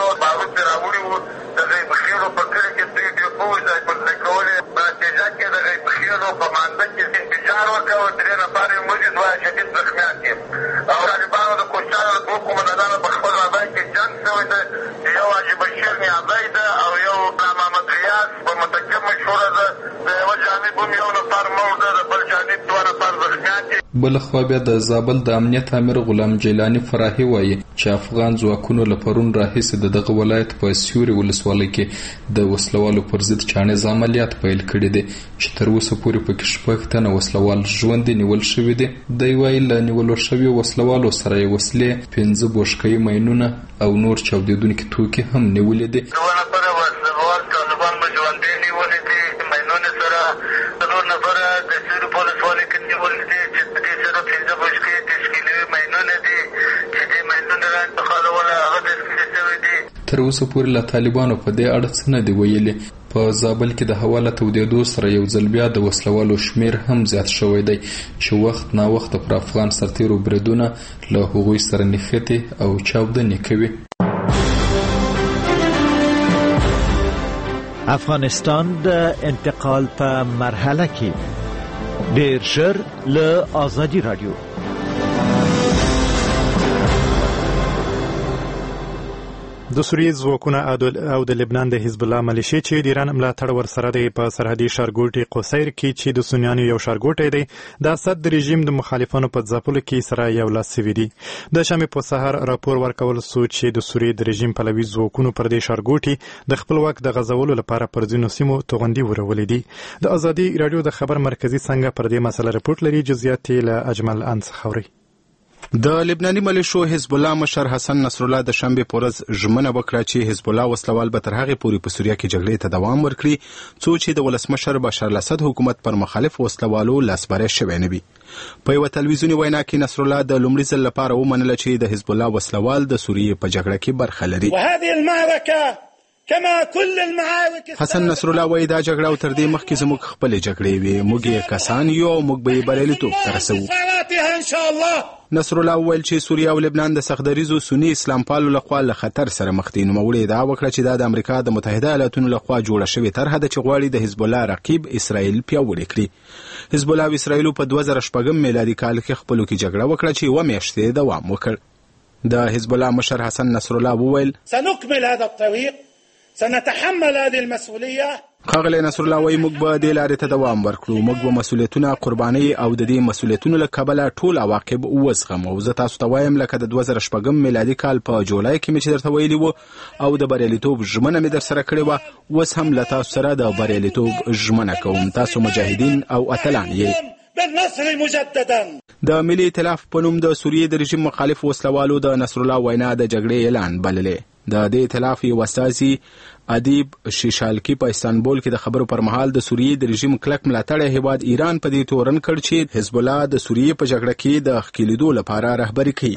بلخوا بیا د زابل د امنیت امیر غلام جیلانی فراهی وایي چې افغان ځواکونو له پرون راهیسې د دغه ولایت په سیوري ولسوالۍ کې د وسلوالو پر ضد چاڼیز عملیات پیل کړي دي چې تر اوسه پورې پکې شپږ تنه وسلوال ژوندي نیول شوي دي. دی وایي له نیولو شویو وسلوالو سره یې وسلې، پنځه بوشکۍ ماینونه او نور چاودېدونکي توکي هم نیولي دي. تر اوسه پورې له طالبانو په دې اړه څه نه دي ویلي. په زابل کې د هوا له تودېدو سره یو ځل بیا د وسلوالو شمیر هم زیات شوی دی چې وخت نا وخت پر افغان سرتیرو بریدونه له هغوی سره نښتې او چاودنې کوي. افغانستان د انتقال په مرحله کې ډیر ژر له آزادي رادیو. د سوریې ځواکونه او د لبنان د حزب الله ملیشې چې د ایران ملاتړ ورسره دی په سرحدي ښارګوټي قصیر کې چې د سنیانو یو ښارګوټی دی د اسد د رژیم د مخالفانو په ځپلو کې سره یو لاس سوي دي. د شنبې په سهار راپور ورکول سو چې د سوریې د رژیم پلوي ځواکونو پر دې ښارګوټي د خپل واک د غځولو لپاره پر ځینو سیمو توغندي ورولې دي. د ازادي رادیو د خبر مرکزی څنګه پر دې مسله رپورټ لري. جزئیات یې له اجمل انس خوري. د لبناني ملیشو حزب الله مشر حسن نصر الله د شنبې په ورځ ژمنه وکړه چې حزب الله وسلوال به تر هغې پورې په سوریه کې جګړې ته دوام ورکړي څو چې د ولسمشر بشار الاسد حکومت پر مخالف وسلوالو لاسبری شوی نه وي. په یوه تلویزیوني وینا کې نصر الله د لومړي ځل لپاره ومنله چې د حزب الله وسلوال د سوریې په جګړه کې برخه لري. وهذه المعركه كما كل المعارك. حسن نصر الله وایي دا جګړه او تر دې مخکې زموږ خپلې جګړې وې، موږ یې کسان یو او موږ به یې بریالیتوب ته رسوو. نصر الله وویل چې سوریه او لبنان د سختدریزو سني اسلام پالو لخوا له خطر سره مخ دي. نوموړي ادعا وکړه چې دا د امریکا د متحده ایالاتونو لخوا جوړه شوې طرحه ده چې غواړي د حزب الله رقیب اسرائیل پیاوړی کړي. حزب الله او اسرائیل په دوه زره شپږم میلادي کال کې خپلو کې جګړه وکړه چې یوه میاشتې دوام وکړ. د حزب الله مشر حسن نصر الله وویل سنكمل هذا الطريق سنتحمل هذه المسؤوليه. ښاغلی نصر الله وایي موږ به دې لارې ته دوام ورکړو، موږ به مسؤلیتونه قربانۍ او د دې مسؤلیتونو له کبله ټول عواقب وزغمو. زه تاسو ته وایم لکه د دوه زره شپږم میلادي کال په جولای کې مې چې درته ویلي وو او د بریالیتوب ژمنه مې در سره کړې وه، اوس هم له تاسو سره د بریالیتوب ژمنه کوم. تاسو مجاهدین او اتلان یې. د ملي ائتلاف په نوم د سوریې د رژیم مخالف وسلوالو د نصر الله وینا د جګړې اعلان بللې. د دې ائتلاف یو استازي ادیب شیشالکی په استانبول کې د خبرو پر مهال د سوریې د رژیم کلک ملاتړی هیواد ایران په دې تورن کړ چې حزب الله د سوریې په جګړه کې د ښکېلیدو لپاره رهبري کوي.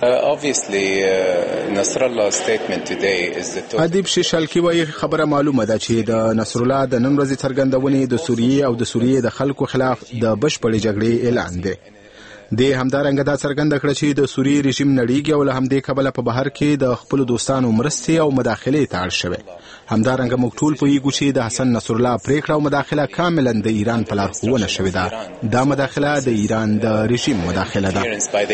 ادیب شیشالکی وایي خبره معلومه ده چې د نصر الله د نن ورځې څرګندونې د سوریې او د سوریې د خلکو خلاف د بشپړې جګړې اعلان دی. د همدارنګه دا څرګنده کړه چې د سوریې رژیم نړیږي او له همدې کبله په بهر کې د خپلو دوستانو مرستې او مداخلې ته اړ شوی. همدارنګه موږ ټول پوهیږو چې د حسن نصر الله پریکړه او مداخله کاملا د ایران په لارښوونه شوې ده. دا مداخله د ایران د رژیم مداخله ده.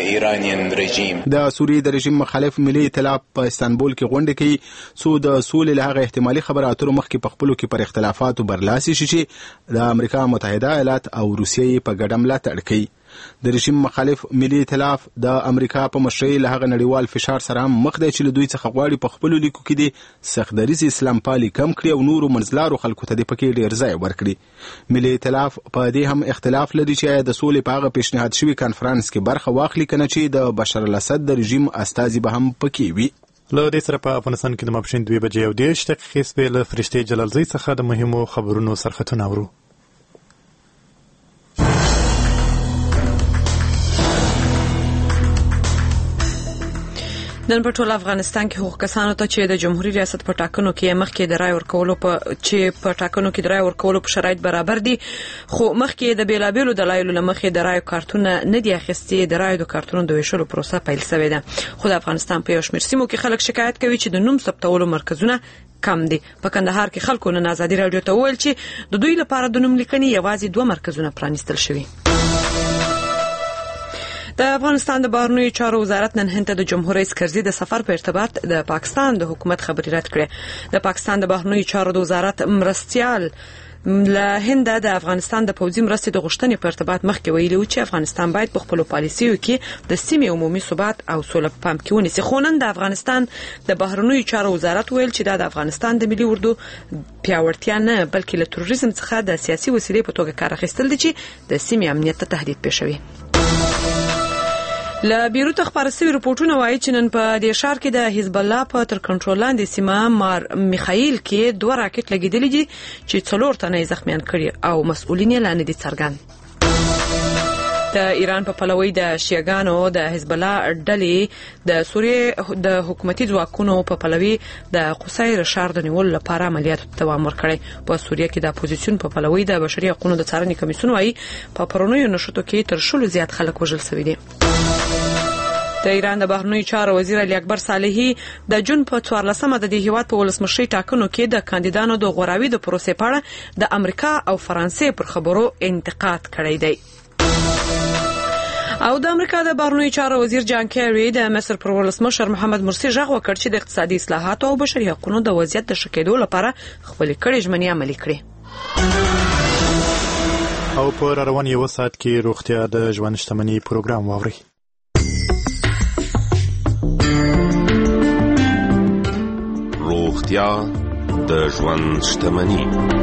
د سوریې د رژیم مخالف ملي ائتلاف په استانبول کې غونډه کوي څو د سولې له هغه احتمالي خبرو اترو مخکې په خپلو کې پر اختلافاتو برلاسي شي چې د امریکا متحده ایالات او روسیې په ګډه ملاتړ کوي. د رژیم مخالف ملي ائتلاف د امریکا په مشرۍ له هغه نړیوال فشار سره هم مخ دی چې له دوی څخه غواړي په خپلو لیکو کې د سختدریز اسلام پالي کم کړي او نورو منځلارو خلکو ته د پکې ډېر ځای ورکړي. ملي ائتلاف په دې هم اختلاف لري چې د سولې په هغه پیشنهاد شوي کانفرنس کې برخه واخلي کنه چې د بشار الاسد د رژیم استازي به هم پکې وي. له دې سره په افغانستان کې د ماپښین دوه بجې او دېرش دقیقې سپې له فرشتې جلالزۍ څخه د مهمو خبرونو سرخطونه اورو. نن په ټول افغانستان کې حقوق کسانو ته چې د جمهوریت ریاست په ټاکنو کې مخکې د رای ورکولو په چې په ټاکنو کې د رای ورکولو په شرایط برابر دي خو مخکې د بیلابېلو دلایلو لمخې د رای کارتونه نه دي اخیستي. د رای د کارتونو د ویشلو پروسه پیل شوې ده خو د افغانستان په یو شمېر سیمو کې خلک شکایت کوي چې د نوم ثبتولو مرکزونه کم دي. په کندهار کې خلکو نن آزادي رادیو ته وویل چې د دوی لپاره د نوم لیکنې یوازې دوه مرکزونه پرانیستل شوي. د افغانستان د بهرنیو چارو وزارت نن هند ته د جمهور رئیس کرزي د سفر په ارتباط د پاکستان د حکومت خبري رد کړې. د پاکستان د بهرنیو چارو د وزارت مرستيال له هند د افغانستان د پوځي مرستې د غوښتنې په ارتباط مخکې ویلي و چې افغانستان باید په خپل پالیسیو کې د سیمې عمومي ثبات او سوله په پام کې ونیسي. خو نن د افغانستان د بهرنیو چارو وزارت ویل چې د افغانستان د ملي اردو پیاوړتیا نه بلکې له تروریزم څخه د سیاسي وسیلې په توګه کار اخیستل دي چې د سیمې امنیت ته تهدید پېښوي. له بیروت خبر سوي رپورټونه وایي چې نن په دې ښار کې د حزب الله په تر کنټرول لاندې سیمه مار میخائیل کې دوه راکټ لګیدلي دي چې څلور تنه زخمیان کړي او مسؤلین یې لاندې دي څرګند. د ایران په پلوي د شیعاګانو د حزب الله ډلې د سوریې د حکومتي ځواکونو په پلوي د قصیر ښار د نیولو لپاره عملیات دوام ورکړي. په سوریه کې د اپوزیسیون په پلوي د بشري حقوقو د څارنې کمیسیون وایي په پرونیو نشټو کې تر شلو زیات خلک وژل شوي دي. د ایران د بهرنیو چارو وزیر علي اکبر صالحي د جون په څوارلسمه د دې هیواد په ولسمشرۍ ټاکنو کې د کاندیدانو د غوراوي د پروسې په اړه د امریکا او فرانسې پر خبرو انتقاد کړی دی. او د امریکا د بهرنیو چارو وزیر جان کیری د مصر پر ولسمشر محمد مرسي غږ وکړ چې د اقتصادي اصلاحاتو او بشري حقوقو د وضعیت د ښه کېدو لپاره خپل کړي ژمنې عملي کړي. او په روان یو ساعت کې روغتیا د ژوند شتمنۍ پروګرام واوري. روغتیا د ژوند شتمنۍ.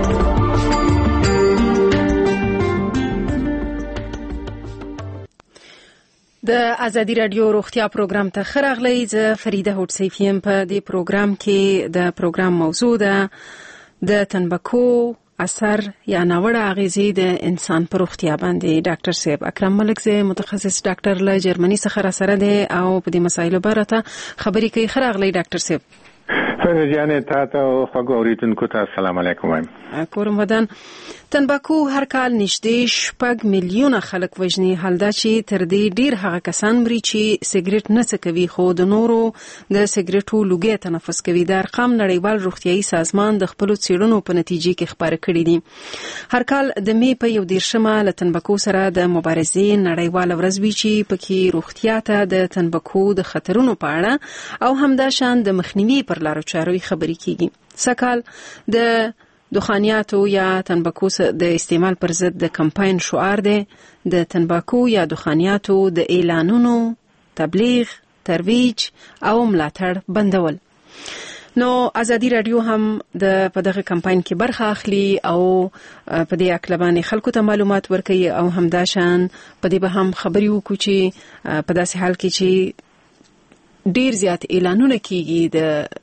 د ازادي رادیو روغتیا پروګرام ته خراغلی ز فریده هوډسیفیم. په دې پروګرام کې د پروګرام موضوع ده د تنباکو اثر یا ناوړه اغیزې د انسان پر روغتیا باندې. ډاکټر صاحب اکرم ملکزی متخصص ډاکټر له جرمني څخه را سره دی او په دې مسایلو باره خبرې کوي. خراغلی ډاکټر صاحب. جانې تاسو او خواږه اوریدونکو ته السلام علیکم وایم. کورم ودان. تنباکو هر کال نږدې شپږ میلیونه خلک وژني. حال دا چې تر دې ډیر هغه کسان مري چې سګریټ نه څکوي خو د نورو د سګریټو لوګي تنفس کوي. د ارقام نړیوال روغتیايي سازمان د خپل څېړنو په نتیجې کې خبره کړې دي. هر کال د می په یو دیرشمه له تنباکو سره د مبارزې نړیواله ورځ وي چې پکې روغتیا ته د تنباکو د خطرونو په اړه او همداشان د مخنیوي پر لارو چارو خبرې کیږي. سکهال د دخانیاتو یا تنباکو د استعمال پر ضد د کمپاین شعار دی د تنباکو یا دخانیاتو د اعلانونو تبلیغ، ترویج او ملاتړ بندول. نو ازادي رادیو هم د په دغه کمپاین کې برخه اخلي او په دې اکلبانې خلکو ته معلومات ورکوي او همداشان په دې به هم خبري وکړو چې په داسې حال کې چې ډیر زیات اعلانونه کیږي د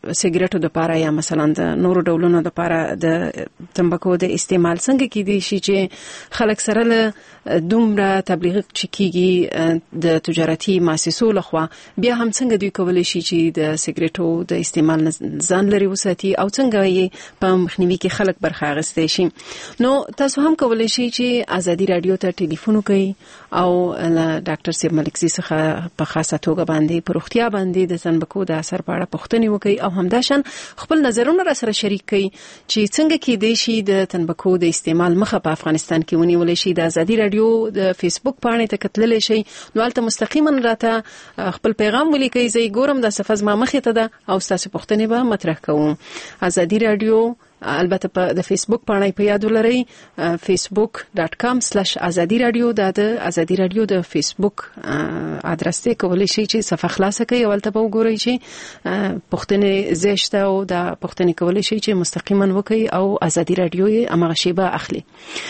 سیګریټو د لپاره یا مثلا د نورو ډولونو د لپاره د تمباکو د استعمال څنګه کېدی شي چې خلک سره له دومره تبلیغ چکیږي د تجارتي مؤسسو لخوا بیا هم څنګه دوی کولای شي چې د سیګریټو د استعمال ځان لري وساتي او څنګه یې په مخنیوي کې خلک برخه اخیستي شي. نو تاسو هم کولای شي چې ازادي رادیو ته ټلیفون وکړئ او ډاکټر سیب ملکزي څخه په خاصه توګه باندې په روغتیا باندې د تنباکو د اثر په اړه پوښتنې وکړئ او همداشان خپل نظرونه را سره شریک کړئ چې څنګه کېدای شي د تنباکو د استعمال مخه په افغانستان کې ونیول شي. د ازادي رادیو د فیسبوک پاڼې ته کتللی شي نو هلته مستقیما راته خپل پیغام ولیکئ. زه ګورم دا صفحه زما مخې ته ده او ستاسو پوښتنې به مطرح کوم. ازادي رادیو البته په د فیسبوک پاڼې په یاد ولرئ facebook dot com slash azadi radio دا د ازادي رادیو د فیسبوک ادرس ته کولای شي چې صفحه خلاصه کړئ او البته به وګورئ چې پوښتنې زیشته او دا پوښتنې کولای شي چې مستقیما وکړئ او ازادي رادیو یې امغه شی به اخلي.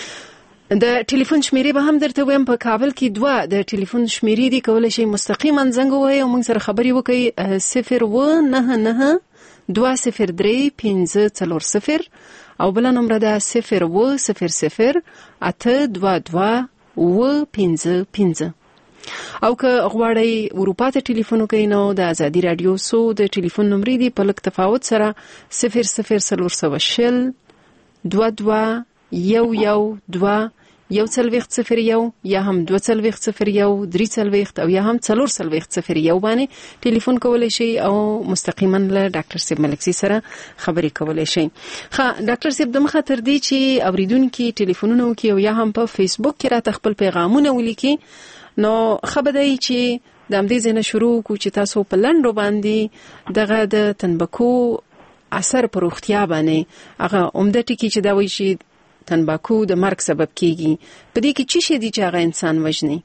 د ټلیفون شمیرې به هم درته وایم. په کابل کې دوه د ټلیفون شمیرې دي، کولای شي مستقیما زنګ ووهئ او موږ سره خبرې وکړئ. صفر و نه نه دوه صفر درې پنځه څلور صفر او بل نمبر ده صفر و صفر صفر اته دوه دوه و پنځه پنځه. او که غواړئ اروپا ته ټلیفون وکړئ نو د ازادي رادیو سو د ټلیفون نمبر دی په لږ تفاوت سره صفر صفر څلور سوه شل دوه دوه یو یو دوه یو څلوېښت صفر یو یا هم دوه څلوېښت صفر یو درې څلوېښت او یا هم څلور څلوېښت صفر یو باندې ټلیفون کولی شي او مستقیما له ډاکټر سیب ملکزي سره خبرې کولی شي. ښه ډاکټر سیب د مخه تر دې چې اوریدونکي ټلیفونونه وکړي او یا هم په فیسبوک کې راته خپل پیغامونه ولیکي نو ښه به دی چې د همدې ځای نه شروع کړو چې تاسو په لنډو باندې دغه د تنباکو اثر په روغتیا باندې هغه عمده ټکي چې دا وایي چې تنباکو د مرګ سبب کیږي په دې کې څه شي دي چې هغه انسان وژني؟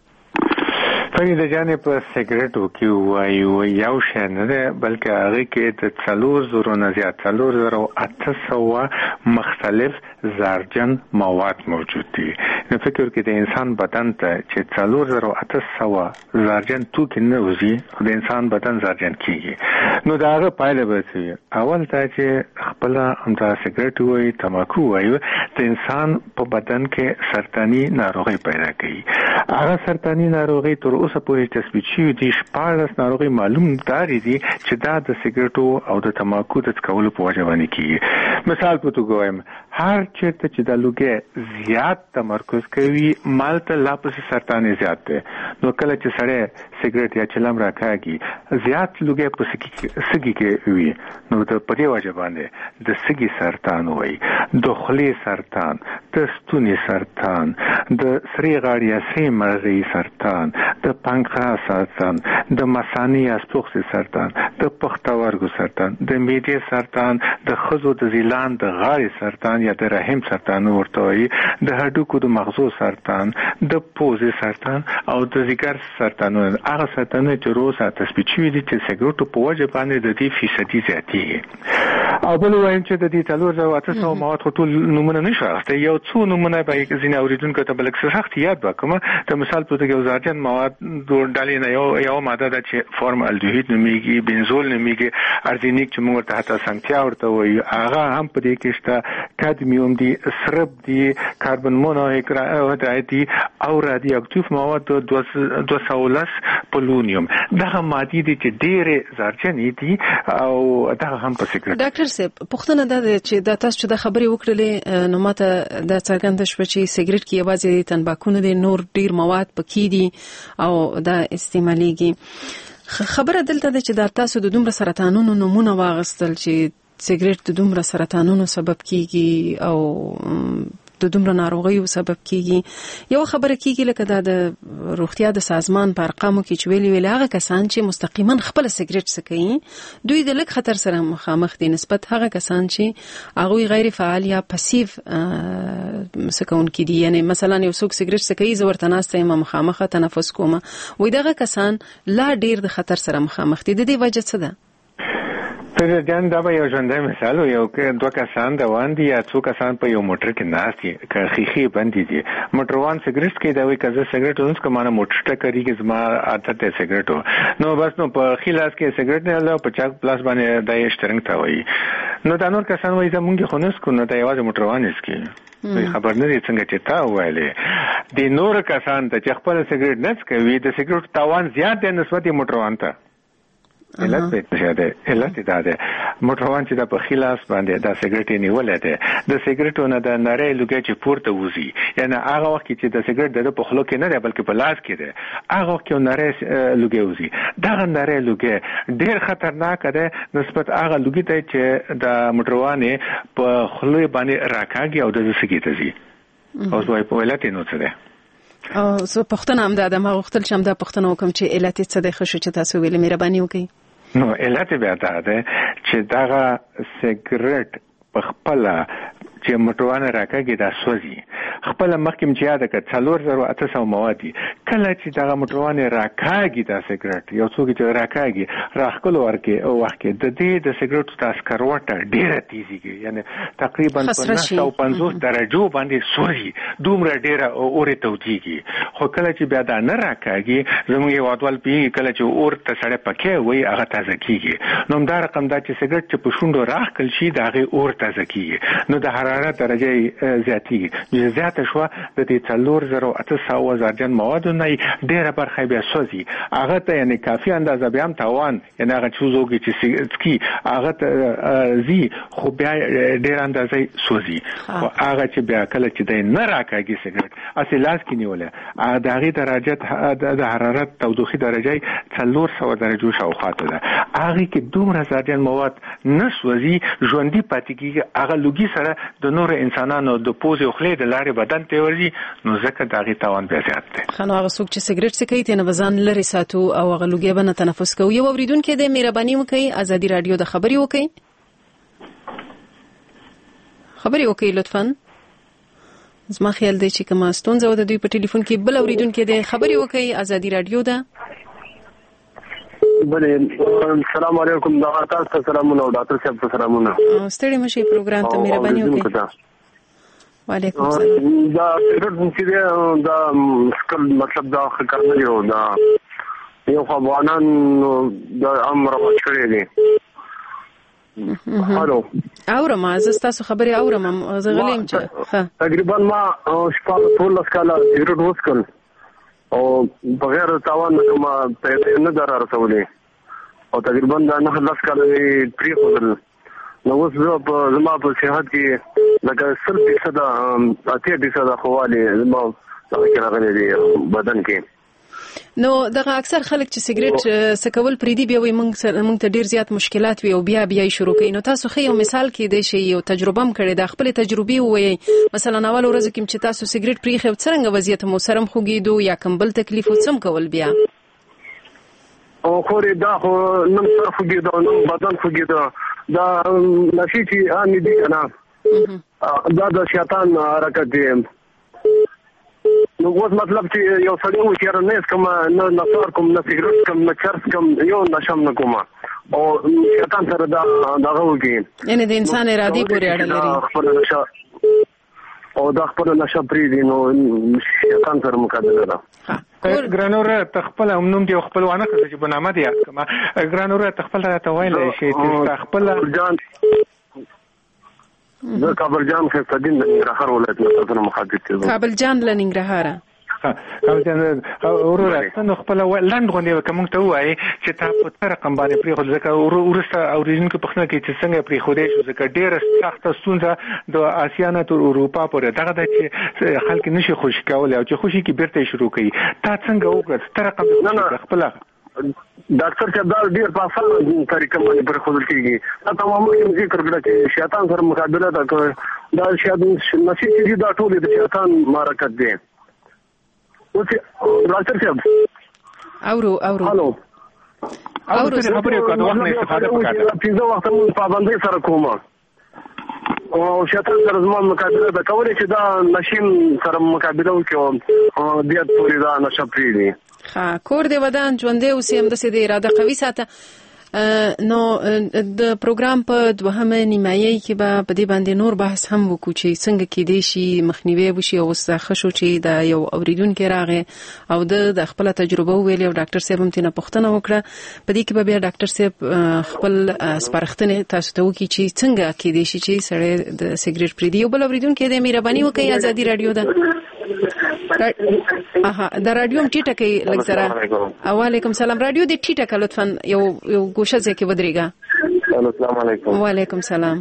فرید جان په سیګریټو کې وایو یو شی نه ده بلکې هغه کې د څلور زرو نه زیات څلور زرو اته سوه مختلف زهرجن مواد موجود دي. نو فکر کې د انسان بدن ته چې څلور زرو اته سوه زهرجن توکي نه وځي د انسان بدن زهرجن کیږي. نو دا هغه پایله به وي اول دا چې خپل همدا سیګریټ وایي تمباکو وایي د انسان په بدن کې سرطاني ناروغي پیدا کوي. هغه سرطاني ناروغي تر اوسه پورې تثبیت شوي دي. شپاړس ناروغي معلوم داري دي چې دا د سیګریټو او د تمباکو د څکولو په وجه باندې کیږي. مثال په توګه وایم هر چیرته چې د لوګي زیات تمرکز کوي مالته لا پسې سرطان زیات دی. نو کله چې سړی سیګریټ یا چلم راکاږي زیات لوګي په سږي کې وي نو د په دې وجه باندې د سږي سرطان وایي، د خولې سرطان، د ستوني سرطان، د سری غاړې یا سری مرغۍ سرطان، د پانکراس سرطان، د مثانې یا سپوخسي سرطان، د پښتورګو سرطان، د معدې سرطان، د ښځو د زیلان د غاړې سرطان یا د رحم سرطان ورته وایي، د هډوکو د مغزو سرطان، د پوزې سرطان او د ځیګر سرطانونه. هغه سرطانونه چې روسه تثبیت شوي دي چې سیګریټو په وجه باندې د دې فیصدي زیاتېږي. او بل وایم چې د دې څلور زره اته سوه مواد خو ټول نومونه نشو اخیستی، یو څو نومونه به ځینې اورېدونکو ته به لږ سخت یاد وکړم. د مثال په توګه یو زهرجن مواد ډلې نه یو یو ماده ده چې فورمالډهید نومیږي، بنزول نومیږي، ارزینیک چې موږ ورته حتی سنګتیا ورته وایو هغه هم په دې کې شته، کادمیوم دي، سرب دي، کاربن مونوهایدراید دي او رادیو اکټیو مواد دوه سوه لس پولونیوم. دغه مادې دي چې ډېرې زهرجنې دي او دغه هم په سیګریټ. ډاکټر صاحب پوښتنه دا ده چې دا تاسو چې د خبرې وکړلې نو ماته دا څرګنده شوه چې سیګریټ کې یوازې تنباکو نه دي، نور ډیر مواد پکې دي او دا استعمالېږي. خبره دلته ده چې دا تاسو د دومره سرطانونو نمونه واغستل چې سیګریټ د دومره سرطانونو سبب کیږي او د دومره ناروغیو سبب کیږي. یو خبره کیږي لکه دا د روغتیا د سازمان په ارقامو کې چې ویلي ویل هغه کسان چې مستقیما خپل سیګریټ څکوي دوی د لږ خطر سره مخامخ دي نسبت هغه کسان چې هغه غیر فعال یا پسیو سکون کې دي. یعنی مثلا یو څوک سیګریټ څکوي زه ورته ناسته یم مخامخ تنفس کوم وای دغه کسان لا ډیر د خطر سره مخامخ دي. د دې وجه څه ده؟ فریض جان دا به یو ژوندی مثال یو کې دوه کسان روان دي یا څو کسان په یو موټر کې ناست دي که خیخي بندې دي موټروان سګریټ کې دا وایي که زه سګریټ ونس که مانه موټر ټکرېږي زما عادت دی سګریټو نو بس نو په ښي لاس کې سګریټ نه هلته په چاک پلاس باندې دا یې شترنګ ته وایي نو دا نور کسان وایي زمونږ خو نه څکو نو دا یوازې موټروان یې څکي خبر نه دی څنګه چې تا وویلې د نور کسان ته چې خپل سګریټ نه څکوي د سګریټ تاوان زیات دی نسبت یې موټروان ته علت به څه ده علت دا ده موټروان چې د په خلاص باندې دا سګریټ نیولې ده د سګریټو نه د نری لوګي چې پورته وځي یعنی هغه وخت چې د سګریټ د په خلو کې نه ده بلکې په لاس کې ده هغه وخت کې نری لوګي وځي دا نری لوګي ډیر خطرناک ده نسبت هغه لوګي ته چې د موټروان په خلو باندې راکاږي او د سګریټ ته ځي او زوی په علت نو څه ده او زه پښتنه هم دا د ما غوښتل چې هم دا پښتنه وکم چې علت څه دی خو چې تاسو ویلې مهرباني وکړئ نو علت بیا دا ده چې دا سګریټ په خپل چې موټروان راکاږي دا سوځي خپل مخکې چې یاد کړ څلور زره اته سوه مواد کله چې دا موټروان راکاږي دا سګریټ یو څوک چې راکاږي راخکل ورکه او وخت د دې د سګریټ د اسکروټه ډیره تیزیږي یعنی تقریبا په نهه سوه پنځوس درجو باندې سوځي دومره ډیره اورې توجیږي خو کله چې بیا دا نه راکاږي زموږ یو اډوال پی کله چې اور ته سړی پکې وای هغه تازه کیږي نو دا رقم دا چې سګریټ چې په شونډو راخکل شي دا هغه اور تازه کیږي نو د حرارت درجه زیاتیږي چې زیاته شو د دې څلور زره اته سوه زرجن موادو نه ډیره برخه بیا سوځي هغه ته یعنی کافي اندازه بیا هم تاوان یعنی هغه چوزوږي چې سکی هغه ته زی خو بیا ډیره اندازه سوځي او هغه چې بیا کله چې د نه راکاږي سګریټ اصل لاس کې نیولې د هغه درجه د حرارت تودوخي درجه څلور سوه درجو شاوخوا ته ده هغه کې دومره زرجن مواد نه سوځي ژوندۍ پاتې کیږي هغه لوګي سره د نور انسانانو د پوزې او خولې د لارې بدن ته ورځي نو ځکه د هغې تاوان بیا زیات دی ښه نو هغه څوک چې سګریټ څکوي ترې نه به ځان لرې ساتو او هغه لوګي به نه تنفس کوو یو اورېدونکی دی مهرباني وکړئ ازادي راډیو د خبرې وکړئ خبرې وکړئ لطفا زما خیال دی چې کومه ستونزه وه د دوی په ټلیفون کې بل اورېدونکی دی خبرې وکړئ ازادي راډیو ده بله السلام علیکم دا تاسو ته سلامونه او ډاکټر صاحب ته سلامونه ستړي مشي پروګرام ته مهرباني وکړئ وعلیکم السلام دا سګریټ چې دا سکل مطلب دا خکر نه یو دا یو افغانان دا امر مشکل دی هالو اورم از تاسو خبري اورم زه غلیم چې ها تقریبا ما شپږ ټول اسکاله سګریټ وسکل او بغیر تاوان کومه پیدا نه در رسولې او تقریبا دا نه خلاص کړی پری خپل نو اوس زه په زما په صحت کې لکه سل فیصد اتیا فیصد خوالې زما کې راغلي دي بدن کې نو دغه اکثر خلک چې سګریټ سکول پریدي بیا وي موږ موږ ته ډیر زیات مشکلات وي او بیا بیا شروع کوي نو تاسو خو یو مثال کې دی شي یو تجربه هم کړی د خپل تجربې وي مثلا اول ورځ کې چې تاسو سګریټ پری خو څنګه وضعیت مو سرم خوګیدو یا کمبل تکلیف وڅم کول بیا او خوري دا خو نن سر خوګیدو نن بدن خوګیدو دا نشي چې ان دي کنه دا د شیطان حرکت دی نو اوس مطلب چې یو سړی و چې نه کوم نه نصار کوم نه سګریټ کوم نه چرس کوم یو نشم نه کوم او شیطان سره دا دغه وږي یعنی د انسان ارادي پورې اړه لري او دا خپل نشه پریدي نو شیطان سره مقابله ده ګرانوره تخپل همنوم دی خپل وانه چې بنامه دی کما ګرانوره تخپل راته وایلی شي چې تخپل جان زه کابل جان خستدین د ننګرهار ولایت نه تاسو مخاطب کیږم کابل جان له ننګرهار کابل جان اوروره نو خپل لاند غونډه کوم ته وایي چې تاسو په رقم باندې پری خو ځکه ورسته اوریجن په خنه کې چې څنګه پری خو دې شو ځکه ډېر سخت ستونزه د آسیا نه تر اروپا پورې دغه د چې خلک نشي خوشی کولای او چې خوشی کې بیرته شروع کوي تا څنګه وکړ تر رقم نه خپل ډاکټر صاحب دا ډیر په اسانه طریقه باندې پر خپل کېږي دا تمامه ذکر کړل چې شیطان سره مقابله دا کوي دا شیطان نشي چې دا ټول د شیطان معرکت دی او چې ډاکټر صاحب اورو اورو هالو اورو خبرې کوم وخت نه استفاده وکړه پنځه وخت مو پابندۍ سره کومه او شیطان سره زموږ مقابله دا کوي چې دا نشیم سره مقابله وکړو او بیا پوری دا نشه پریدي ها کور دی ودان ژوندې اوسې هم د سې د اراده قوي ساته نو د پروګرام په دوهمه نیمایي کې به په دې باندې نور بحث هم وکړو چې څنګه کې دی شي مخنیوي وشي او څه شو چې دا یو اوریدونکو راغی او د خپل تجربه ویل او ډاکټر صاحب هم تنه پوښتنه وکړه په دې کې به بیا ډاکټر صاحب خپل سپارښتنه تاسو ته وکړي چې څنګه کې دی شي چې سړی د سیګریټ پرې دی او بل اوریدونکو دې مهرباني وکړئ ازادي رادیو ده اها دا رادیو هم ټیټه کوي لږ زره. وعلیکم سلام. رادیو دې ټیټه کړه لطفا یو یو ګوشه ځای کې ودرېږه. السلام علیکم. وعلیکم سلام.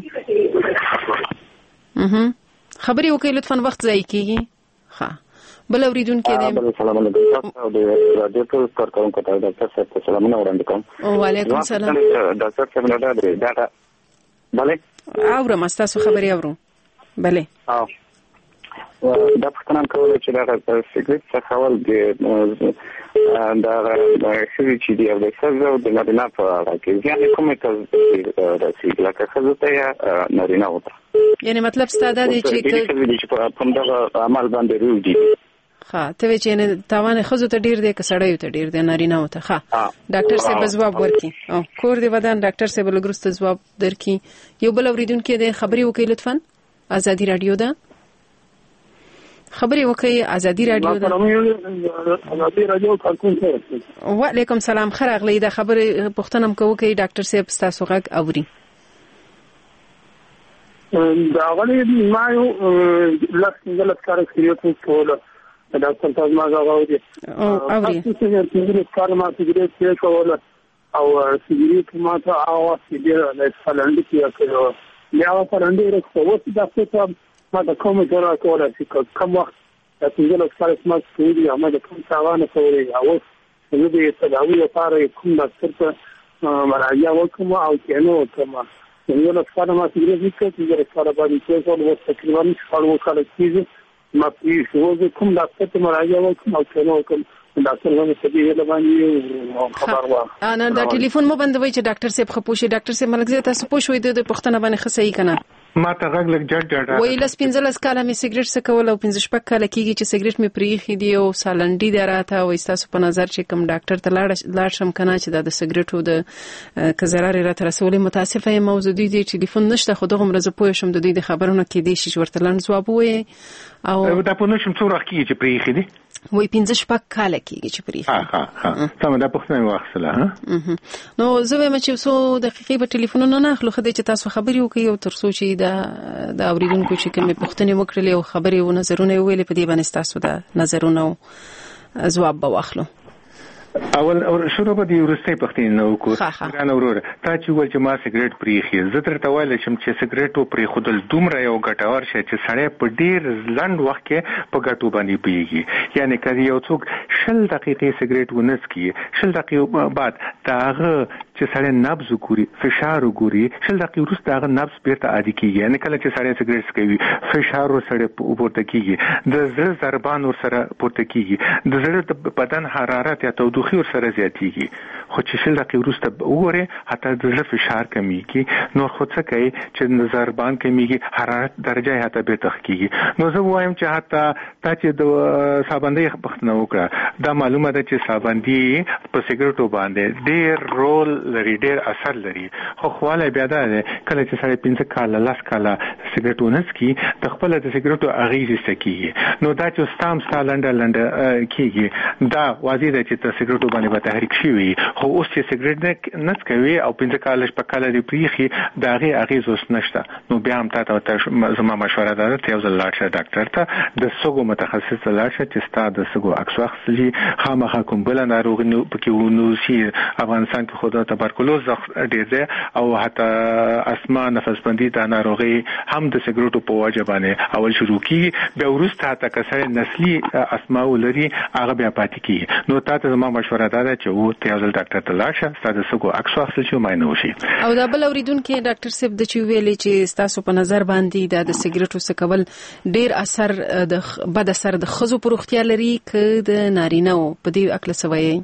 اها خبري وکړئ لطفا وخت ځای کیږي. ها بل اوریدونکو دې السلام علیکم. او د رادیو ټول کارکونکو ته ډاکټر صاحب ته سلامونه وړاندې کوم. وعلیکم سلام. ډاکټر صاحب نه دا دا بله اورم تاسو خبري اورم. بله اه دا پښتنه کوله چې دا سیګریټ څخه ول د دا شوی چې دی او د سزا د نارینه په اړه کې ځان کومه تاسو راځي لکه څه ته یا نارینه وته یعنی مطلب ستاده دی چې په کوم دا عمل باندې روږي. ها ته چې نه تاوان خزو ته ډیر دی که سړی ته ډیر دی نارینه وته. ها ډاکټر صاحب جواب ورکړي او کور دی ودان ډاکټر صاحب لګرست جواب درکې. یو بل اوریدونکو د خبري وکړي لطفا. ازادي رادیو ده خبري وکړئ. ازادي رادیو ده. ازادي رادیو کارکون سره. وعلیکم سلام. خراغلی دا خبره پښتنم کوي ډاکټر صاحب تاسو غږ اوري. دا غلي ما یو لاس غلط کار کړی ټول دا څنګه ما غواړي او اوري چې کار ما سیګریټ کول او سیګریټ ما ته اواز دې له فلند کې کړو یا فلند یې راځو دا څه ما د کومه جوړه کوله چې کوم وخت د څنګه کار اسمه کوي یا ما د کوم څاوانه کوي او نو دې تداوی لپاره کوم ډاکټر ته مراجعه وکم او کینو وکم. نو نو څنګه ما سیګریټ کې چې کار باندې چې ټول وخت تقریبا څلور وکړل چې ما پیښو کوم ډاکټر ته مراجعه وکم او کینو وکم. ډاکټر باندې څه دی باندې خبر واه انا دا ټلیفون مو بندوي چې ډاکټر صاحب خپوشي. ډاکټر صاحب ملګری تاسو پوښوي د پښتنه باندې خصي کنه ما ته غږ لګ جړ جړ وای لس پنځلس کاله مې سیګریټ څکول او پنځه شپږ کاله کېږي چې سیګریټ مې پریخي دی او سالنډي دراته او تاسو په نظر چې کوم ډاکټر ته لاړ لاړ شم کنه چې د سیګریټو د کزراري را تر رسولې متاسفه یم موضوع دی ټلیفون نشته خو دغه مرزه پوه شم د دې د خبرونو کې دی چې ورته لاند جواب وې او دا په نشم څو راخ کېږي چې پریخي دی وای پنځه شپږ کاله کېږي چې پریخي. ها ها ها سم دا پښتنه واخصله ها نو زه وایم چې څو دقیقې په ټلیفون نه اخلو خدای چې تاسو خبري وکړئ او تر څو چې دا د اوریدونکو چې کومه پوښتنه وکړلې او خبرې او نظرونه ویلې په دې باندې تاسو دا نظرونه جواب به واخلو. اول اور شروع به دی ورسته پختین نو کو ګران اورور تا چې ول چې ما سیګریټ پریخي زه تر وایل چې چې سیګریټو پری خودل دومره یو ګټور شي چې سړی په ډیر لند وخت کې په ګټو باندې پیږي. یعنی کله یو څوک شل دقیقې سیګریټ ونس کی شل دقیقې بعد داغه چې سړی نبض ګوري فشار ګوري شل دقیقې وروسته داغه نبض بیرته عادي کیږي. یعنی کله چې سړی سیګریټ کوي فشار ور سره پورته کیږي د زړه ضربان ور سره پورته کیږي د زړه د بدن حرارت یا تودوخه خور سره زیاتیږي. خو چې شل دقیقې وروسته وګوره حتی د زړه فشار کمیږي نو خو څه کوي چې د ضربان کمیږي حرارت درجه حتی به تخکیږي. نو زه وایم چې حتی تا چې د صابندۍ پښتنه وکړه دا معلومه ده چې صابندي په سیګریټو باندې ډېر رول لري ډېر اثر لري. خو خواله بیا ده کله چې سړی پنځه کاله لاس کاله سیګریټ ونس کی د خپل د سیګریټو اغیزې سکیږي نو دا چې ستام ستالنده لنده کیږي دا واضح ده چې د سیګریټو باندې به تحریک شي خو اوس چې سیګریټ نه کوي او پنځه کاله په کاله دی پریخي دا غي اغیز اوس نشته. نو بیا هم تاسو زما مشوره ده ته یو ځل لاړ شئ ډاکټر ته د سګو متخصص لاړ شئ چې ستاسو د سګو عکس واخلي خامخا کوم بل ناروغي پکې ونو سي. افغانستان کې خود تبرکلوز ډېر دی او حتی اسما نفس بندي د ناروغي هم د سیګریټو په وجه باندې اول شروع کیږي بیا ورسته حتی کسر نسلي اسما ولري هغه بیا پاتې کیږي. نو تاسو زما مشوره ده چې و ته یو ځل ډاکټر ته لاړ شئ ستاسو سګو عکس واخلي چې ماینه وشي. او دا بل اوریدونکو ډاکټر صاحب د چې ویلي چې تاسو په نظر باندې د سیګریټو څکول ډیر اثر د بد اثر د خزو پر روغتیا لري ک د نارینه په دې اکل سوي.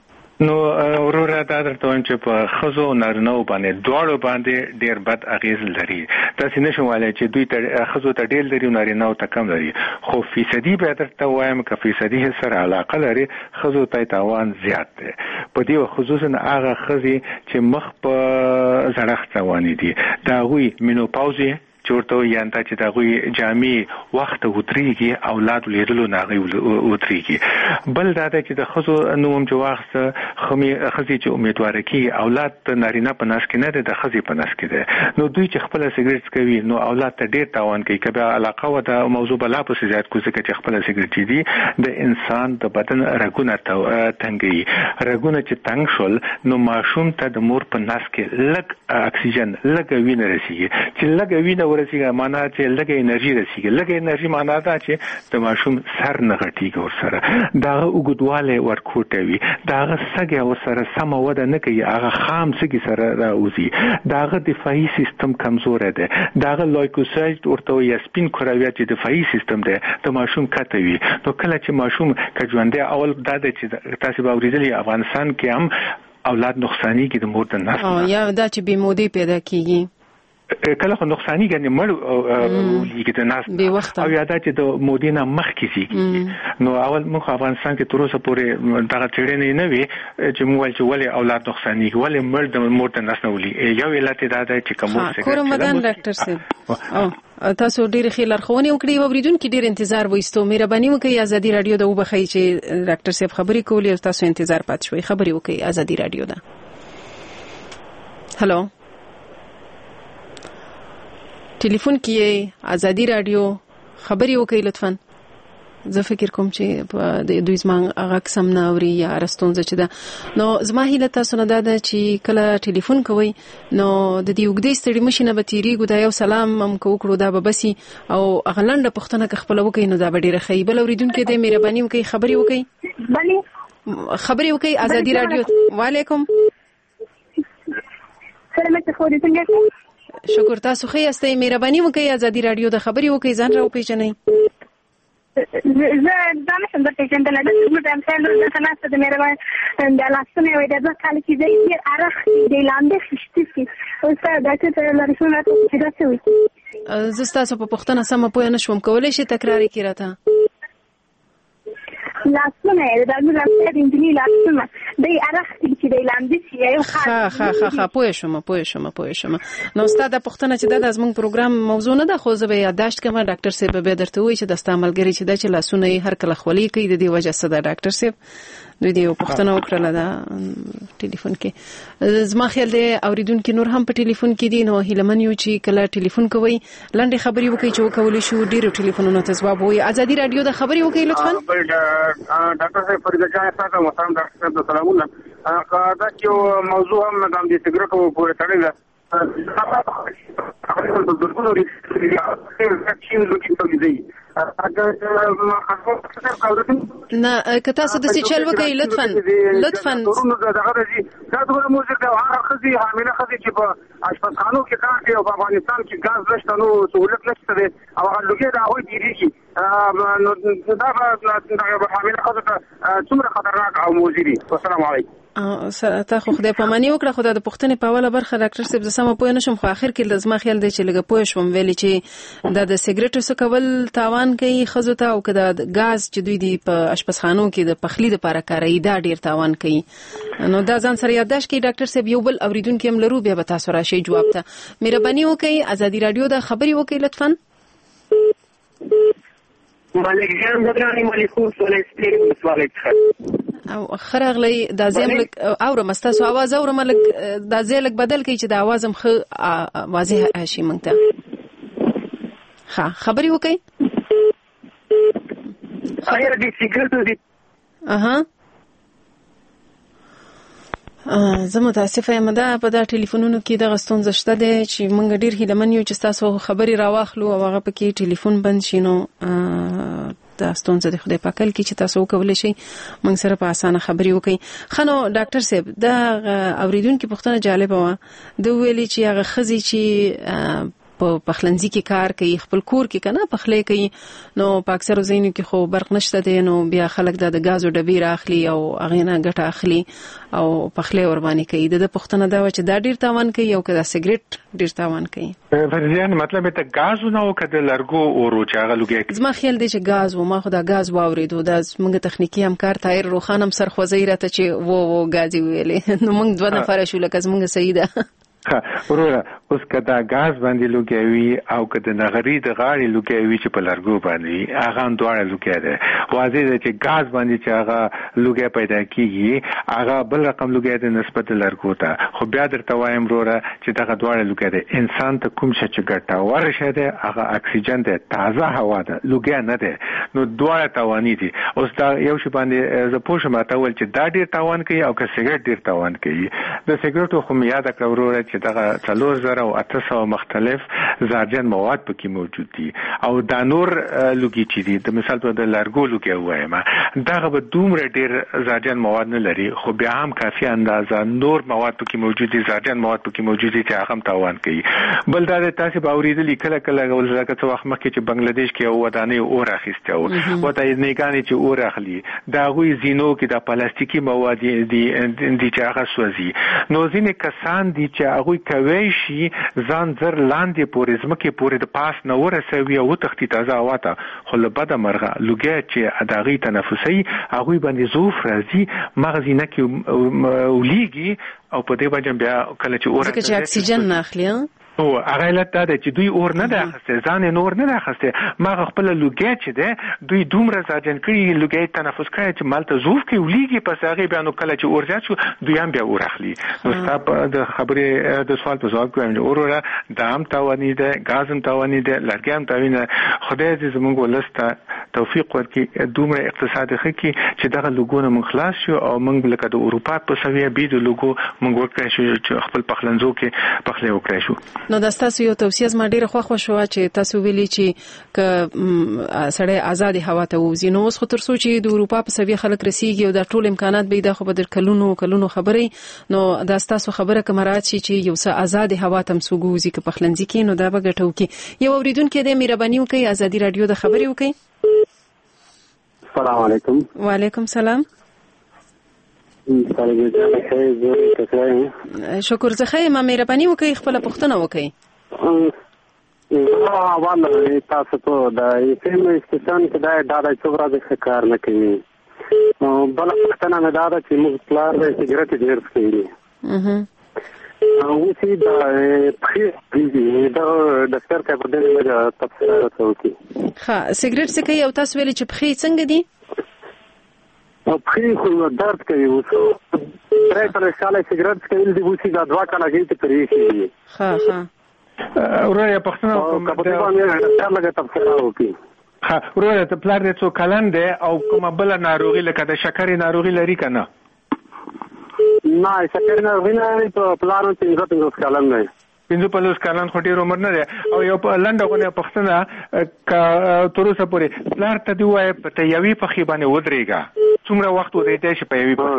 نو وروره دا درته وایم چې په ښځو او نارینهو باندې دواړو باندې ډېر بد اغېز لري. داسې نشم ویلی چې دوی ته ښځو ته ډېر لري او نارینهو ته کم لري، خو فیصدي به درته وایم که فیصدي سره علاقه لري ښځو ته تاوان زیات دی. په دې خصوصا هغه ښځې چې مخ په زړښت روانې دي، د هغوی مینوپاوز چورته یا انت چې دغوی جامع وخت وتريږي اولاد لیدلو ناغي وتريږي. بل دا چې د خزو نوم چې واخصه خمي خزي چې امیدوار کی اولاد نارینه په ناس کې نه ده، د خزي په ناس کې ده. نو دوی چې خپل سیګریټ کوي نو اولاد ته ډیر تاوان کوي. کبه علاقه و د موضوع بلا په زیات کوزه چې خپل سیګریټ دي د انسان د بدن رګونه تنګي. رګونه چې تنګ شول نو ماشوم ته د مور په ناس کې لګ اکسیجن لګ وینه رسیږي. چې لګ وینه ورسیږي معنا چې لګ انرژي رسیږي. لګ انرژي معنا دا چې د ماشوم سر نه غټیږي ور سره دا وګدواله ورکوټوي، دا سګه ور سره سم وده نه کوي، هغه خام سګي سره راوځي، دا دفاعي سیستم کمزور ده، دا لایکوسایت ورته یا سپین کروي چې دفاعي سیستم ده د ماشوم کټوي. نو کله چې ماشوم کجوانده اول دا چې تاسو به ورېدلی افغانستان کې هم اولاد نقصانی کې د مور د نس او یا دا چې بیمودي پیدا کیږي کله خو نقصانی ګنې مړ لګي د ناس او یاده چې د مودینه مخ کیږي. نو اول موږ افغانستان کې تر اوسه پورې دغه چړنې نه وي چې موږ چې ولې اولاد نقصانی ولې مړ د مور د ناس نه ولي. یو علت دا ده چې کوم څه کور مدان ډاکټر صاحب تاسو ډیر خیر لارښوونې وکړې، وبریدونکو ډیر انتظار وایستو. مهرباني وکړئ ازادي رادیو د وبخښئ چې ډاکټر صاحب خبرې کولې او تاسو انتظار پات شوي. خبرې وکړئ ازادي رادیو ده. هلو ټلیفون کې ازادي رادیو خبري وکړئ لطفا. زه فکر کوم چې د دوی زما هغه قسم نه اوري یا رستونځ چې ده. نو زما هیله تاسو نه ده چې کله ټلیفون کوئ نو د دې وګړي ستړي مشینه به تیریږي، دا یو سلام هم کوکړو دا به بسي او غلنده پښتنه که خپل وکړي نو دا به ډیره ښه. بل اوریدونکو دې مهرباني وکړئ خبري وکړئ. بله خبري وکړئ ازادي رادیو. وعلیکم سلام څنګه څنګه شکر تاسو ښه یاستئ. مهرباني وکړئ ازادي رادیو د خبري وکړئ ځان را وپېژنئ. زه دا نشم درته پیژندلی، زه زموږ همسایه لور دلته ناسته ده، مهرباني د لاسونه وایي د دوه کاله کې دی ډېر عرق دی لاندې خیشتي شي. اوس ډاکټر ته لارښوونه راته وکړي چې دا څه وي. زه ستاسو په پوښتنه سمه پوهه نه شوم، کولی شئ تکرار یې کړئ راته؟ لاسونه یې د زموږ همسایه د نجلۍ لاسونه دی عرق دی چې دی لاندې شي یو خاص. ښه ښه ښه ښه پوه شوم پوه شوم پوه شوم. نو ستا دا پوښتنه چې دا د زموږ پروګرام موضوع نه ده، خو زه به یادداشت کوم. ډاکټر صاحب به درته وایي چې د ستا ملګري چې دا چې لاسونه یې هر کله خولې کوي د دې وجه څه ده. ډاکټر صاحب دوی دې یو پوښتنه وکړله دا ټلیفون کې. زما خیال دی اوریدونکي نور هم په ټلیفون کې دي، نو هیلمن یو چې کله ټلیفون کوئ لنډې خبرې وکړئ چې وکولی شو ډېرو ټلیفونونو ته ځواب ووایي. ازادي رادیو د خبرې وکړئ لطفا. ډاکټر صاحب فرید جان تاسو محترم ډاکټر صاحب د سلامونه. دا یو موضوع هم د دې سیګریټو پورې تړلې ده. نه که تاسو د څه چل وکړئ لطفا لطفا دغه راځي دا ډول موزیک د هغه خزي حامله خزي چې په اشپزخانو کې کار کوي او په افغانستان کې ګاز نشته نو سہولت نشته دی او هغه لوګي دا هوی دیږي نو دا د حامله خزو ته څومره خطرناک او موزي دي. السلام علیکم. تا خو خدای پاماني وکړه، خو دا د پوښتنې په اوله برخه ډاکټر صاحب زه سمه پوه نه شم، خو اخر کې زما خیال دی چې لږه پوه شوم ویلې چې دا د سیګریټو څکول تاوان کوي ښځو ته او که دا ګاز چې دوی دي په اشپزخانو کې د پخلي دپاره کاروي دا ډېر تاوان کوي. نو دا ځان سره یادداشت کړئ. ډاکټر صاحب یو بل اوریدونکي هم لرو، بیا به تاسو راشئ جواب ته. مهرباني وکړئ ازادي رادیو د خبرې وکړئ لطفا. مالک جان دراني مالیکو سولې سپلې سوالې او خراغلی دا زم لک اورم استاسو आवाज اورم لک دا زې لک بدل کی چې دا आवाज هم خ واضح راشي مونږ ته. ها خبري وکي خیر دې سیګریټ دې اها زه متاسفه یم دا په دا ټلیفونونو کې د غستون زشته دي چې مونږ ډیر هیلمن یو چې تاسو خبري راواخلو او هغه پکې ټلیفون بند شینو دا ستونزه د خدای پاکل کې چې تاسو وکولای شئ موږ سره په اسانه خبري وکړي. خنو ډاکټر صاحب دا اوریدونکو پوښتنه جالبه و، د ویلي چې هغه خزي چې په پخلنځي کې کار کوي خپل کور کې کنه پخلې کوي نو په اکثر ځینو کې خو برق نشته دی نو بیا خلک د غازو ډبې راخلي او هغه نه ګټه اخلي او پخلې ور باندې کوي د پښتنه دا چې دا ډیر تاوان کوي او کدا سیګریټ ډیر تاوان کوي فرضیان مطلب ته غاز نه او کده لرګو او روچاغه لګي زما خیال دی چې غاز و ما خو دا غاز واوریدو دا موږ تخنیکی همکار طاهر روخانم سرخوځي راته چې وو وو غازي ویلې نو موږ دوه نفر شو لکه موږ سیده وروره اوس کدا غاز باندې لګوي او کده نغری د غاړي لګوي چې په لرګو باندې هغه دواړه لګي ده واضح ده چې غاز باندې چې هغه لګي پیدا کیږي هغه بل رقم لګي ده نسبت لرګو ته خو بیا درته وایم وروره چې دغه دواړه لګي ده انسان ته کوم څه چې ګټه ورشه ده هغه اکسیجن ده تازه هوا ده لګي نه ده نو دواړه توانی دي اوس دا یو شی باندې ز پوښتنه ماته ول چې دا ډیر توان کوي او که سیګریټ ډیر توان کوي د سیګریټو خو یاد کړو وروره چې دغه څلور زره او اته سوه مختلف زهرجن مواد پکې موجود دي او دا نور لوګي چې دي د مثال په د لرګو لوګي وایم دغه به دومره ډیر زهرجن مواد نه لري خو بیا هم کافي اندازه نور مواد پکې موجود دي زهرجن مواد پکې موجود دي چې هغه تاوان کوي بل دا تاسو به اوریدلی کله کله ولزکه څو وخت مخکې چې بنگلاديش کې یو ودانې اور اخیسته و وته نه ګانې چې اور اخلي دا غوي زینو کې د پلاستیکي مواد دي دي چې هغه سوځي نو ځینې کسان دي چې هغه کوي شي ځان زر لاندې پورې زمکه پورې د پاس نه ورسوي او تختی تازه واته خو له بده مرغه لګي چې اداغي تنفسي هغه باندې زوف راځي مغزینه کې ولېږي او په دې باندې بیا کله چې اور ځکه چې اکسیجن نه اخلي او هغه لته د چې دوی اور نه ده خسته ځان نور نه ده خسته ما خپل لګي چې ده دوی دومره ځاجن کړي لګي تنفس کوي چې مالته زوف کې ولېږي پس هغه بیا نو کله چې اور ځات شو دوی هم بیا اور اخلي نو ستاسو د خبرې د سوال په ځواب کوم اوره دام تاوانی ده غازم تاوانی ده لرګم تاوینه خدای دې زموږ ولسته توفیق ورکړي دومره اقتصاد خکې چې دغه لګونه من خلاص شو او موږ لکه د اروپا په سویه بي د لګو موږ وکړو چې خپل پخلنځو کې پخلې وکړو شو نو دا تاسو یو توصیه زما ډیره خوښ شو چې تاسو ویلي چې ک سړی آزاد هوا ته وځي نو اوس خو تر څو چې د اروپا په سوي خلک رسیږي او د ټول امکانات به د خو بدر کلونو کلونو خبرې نو دا تاسو خبره کمرات چې یو څه آزاد هوا تم سوګوزي ک پخلنځي کې نو دا به ګټو کې یو اوریدونکو د مهرباني وکي ازادي رادیو د خبرې وکي السلام علیکم وعلیکم سلام شکر زه خې ما مهرباني وکي خپل پښتنه وکي اه والله تاسو ته د فلم استشان کې دا د څومره د کار نه کوي بل پښتنه مې دا چې موږ پلار د سیګریټ ډیر څکوي اها او چې دا پخې دا د سر په دې تفسیر راوځي ها سیګریټ څکوي او تاسو ویلي چې پخې څنګه دي او پخې خو درد کوي اوس درې پر ساله سیګریټ څکول دي چې دا دوا کاله کې تکریږي ها ها ورته پښتنه په دې باندې ډېر لږه تفسیر وکړي ها ورته ته پلار دې څو کلن دی او کومه بل ناروغي لکه د شکرې ناروغي لري کنه نه شکرې ناروغي نه ته پلار څنګه څنګه کلن دی پنځه پلوس کلن خو ډیر عمر نه دی او یو لنډغه پښتنه ک تر اوسه پورې پلار ته دی وای په تیوي په خې باندې ودرېګا څومره وخت ودرېته شي په یوي په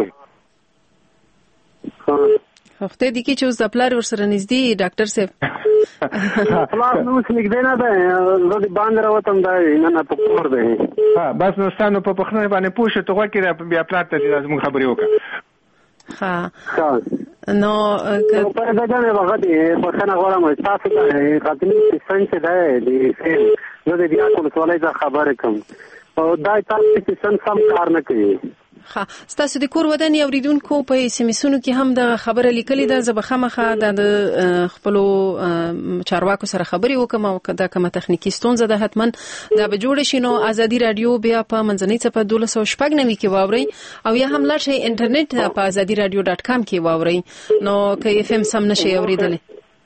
هفته دي کې چې اوس د پلار ورسره نږدې ډاکټر صاحب پلار نو څه نږدې نه ده زه دې باندې راوتم دا نه نه په کور دی ها بس نو ستاسو په پخنه باندې پوښتنه توګه کې بیا پلار ته لازم خبرې وکړه ها نو په دې ځای باندې په څنګه غواړم تاسو ته خاطري څنګه ده دې فعل نو دې بیا کوم سوالای خبرې کوم او دا تاسو چې څنګه سم کار نه کوي ها ستاسو د کور ودانې اوریدونکو په سیمسونو کې هم د خبره لیکلې ده زبخمخه د خپل چارواکو سره خبرې وکم او دا کومه تخنیکی ستونزه ده حتما دا به جوړ شي نو ازادي رادیو بیا په منځنۍ څپه دولس سوه شپږ نوي کې واوري او یا هم لاړ شئ انټرنیټ په ازادي رادیو ډاټ کام کې واوري نو که اف ام سم نشي اوریدل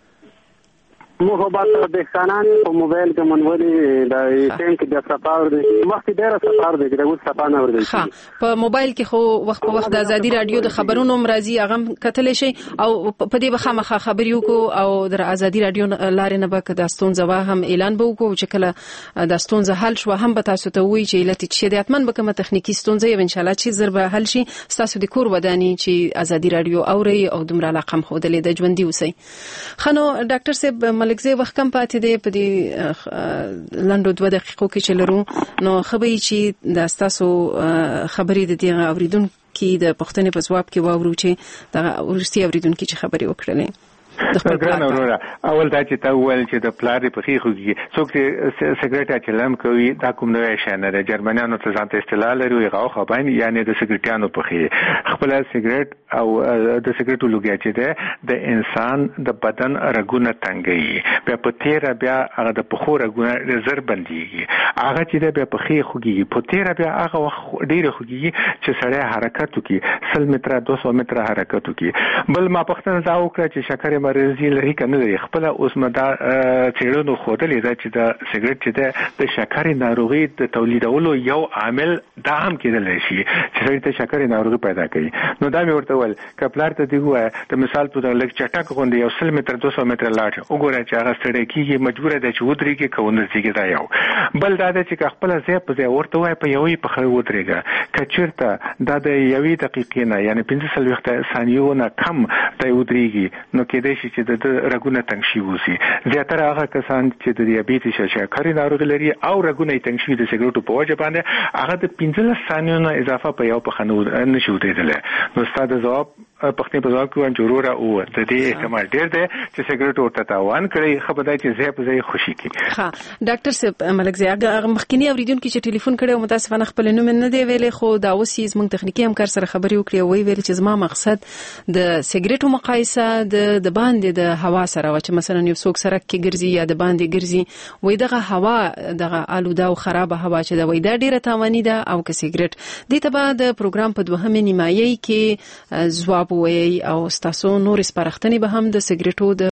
محبت د خانان په موبایل کې منولې د ټیم کې د سفر د وخت ډېر سفر دی د اوس سفر نه ورده ها په موبایل کې خو وخت په وخت د ازادي رادیو د خبرونو مرضی هغه کتل شي او په دې بخمخه خبريو کو او د ازادي رادیو لارې نه به د ستونزه هم اعلان به وکړو چې کله د ستونزه حل شو هم به تاسو ته وایي چې علت چې د اتمن به کومه تخنیکی ستونزه ان شاء الله چې ضرب حل شي تاسو د کور ودانی چې ازادي رادیو اوري او دومره علاقه خو د لید ژوندۍ وسی خنو ډاکټر صاحب ملک زی وخت کم پاتې دی په دې لنډو دوه دقیقو کې چې لرو نو خبرې چې د تاسو خبرې د دې اوریدونکو د پښتنې په ځواب کې واورو چې د ورستي اوریدونکو چې خبرې وکړلې ګران وروره اول دا چې تا وویل چې د پلار په خې خوږي څوک چې سیګریټ چلم کوي دا کوم نوې شی نه ده جرمنیانو ته ځان ته اصطلاح لري هغه خو باندې یعنی د سیګریټانو په خې خپل سیګریټ او د سیګریټو لوګي چې ده د انسان د بدن رګونه تنګي بیا په تیر بیا هغه د پخو رګونه زر بنديږي هغه چې بیا په خې خوږي په تیر بیا هغه ډیر خوږي چې سړی حرکت وکي سل متره دوه سوه متره حرکت وکي بل ما پښتنه دا وکړه چې شکر مرزي لري کنه لري خپل اوس مدا چیرونو خوتلې دا چې د سیګریټ چې د شکر ناروغي د تولیدولو یو عامل دا هم کېدل شي چې سړی ته شکر ناروغي پیدا کوي نو دا مې ورته ول کپلار ته دی وای د مثال په لږ چټک غونډه یو سل متر دوه سوه متر لاړ وګوره چې هغه ستړي کیږي مجبور دی چې ودرېږي کوونه ځيږي دا یو بل دا چې خپل ځای په ځای ورته وای په یوې په خو ودرېږي کچیرته دا د یوې دقیقې نه یعنی پنځه سلويخت ثانیو نه کم دی ودرېږي نو کې چې د رګونه تنګ شي وسی زیاتره هغه کسان چې د دیابیټس یا شکر ناروغي لري او رګونه تنګ شي د سیګریټو په وجه باندې هغه د پنځه ثانیو نه اضافه په یو په خنو نشي ودرېدل نو ستاسو ځواب پښتنې په ځواب کې وان جوړه او د دې احتمال ډېر دی چې سیګریټ ورته تاوان کړي خبردای چې زه په ځای خوشي کی ها ډاکټر صاحب ملک زی هغه مخکینی اوریدونکو چې ټلیفون کړي او متاسفانه خپل نوم نه دی ویلې خو دا اوس یې زموږ تخنیکی همکار سره خبرې وکړي وی ویل چې زما مقصد د سیګریټو مقایسه د د باندې د هوا سره و چې مثلا یو څوک سره کې ګرځي یا د باندې ګرځي وای دغه هوا دغه آلوده او خراب هوا چې دا وای دا ډیره تاوانی ده او که سیګریټ د ته بعد پروګرام په دوهمه نیمایي کې ځواب وای او تاسو نور سپارښتنې به هم د سیګریټو د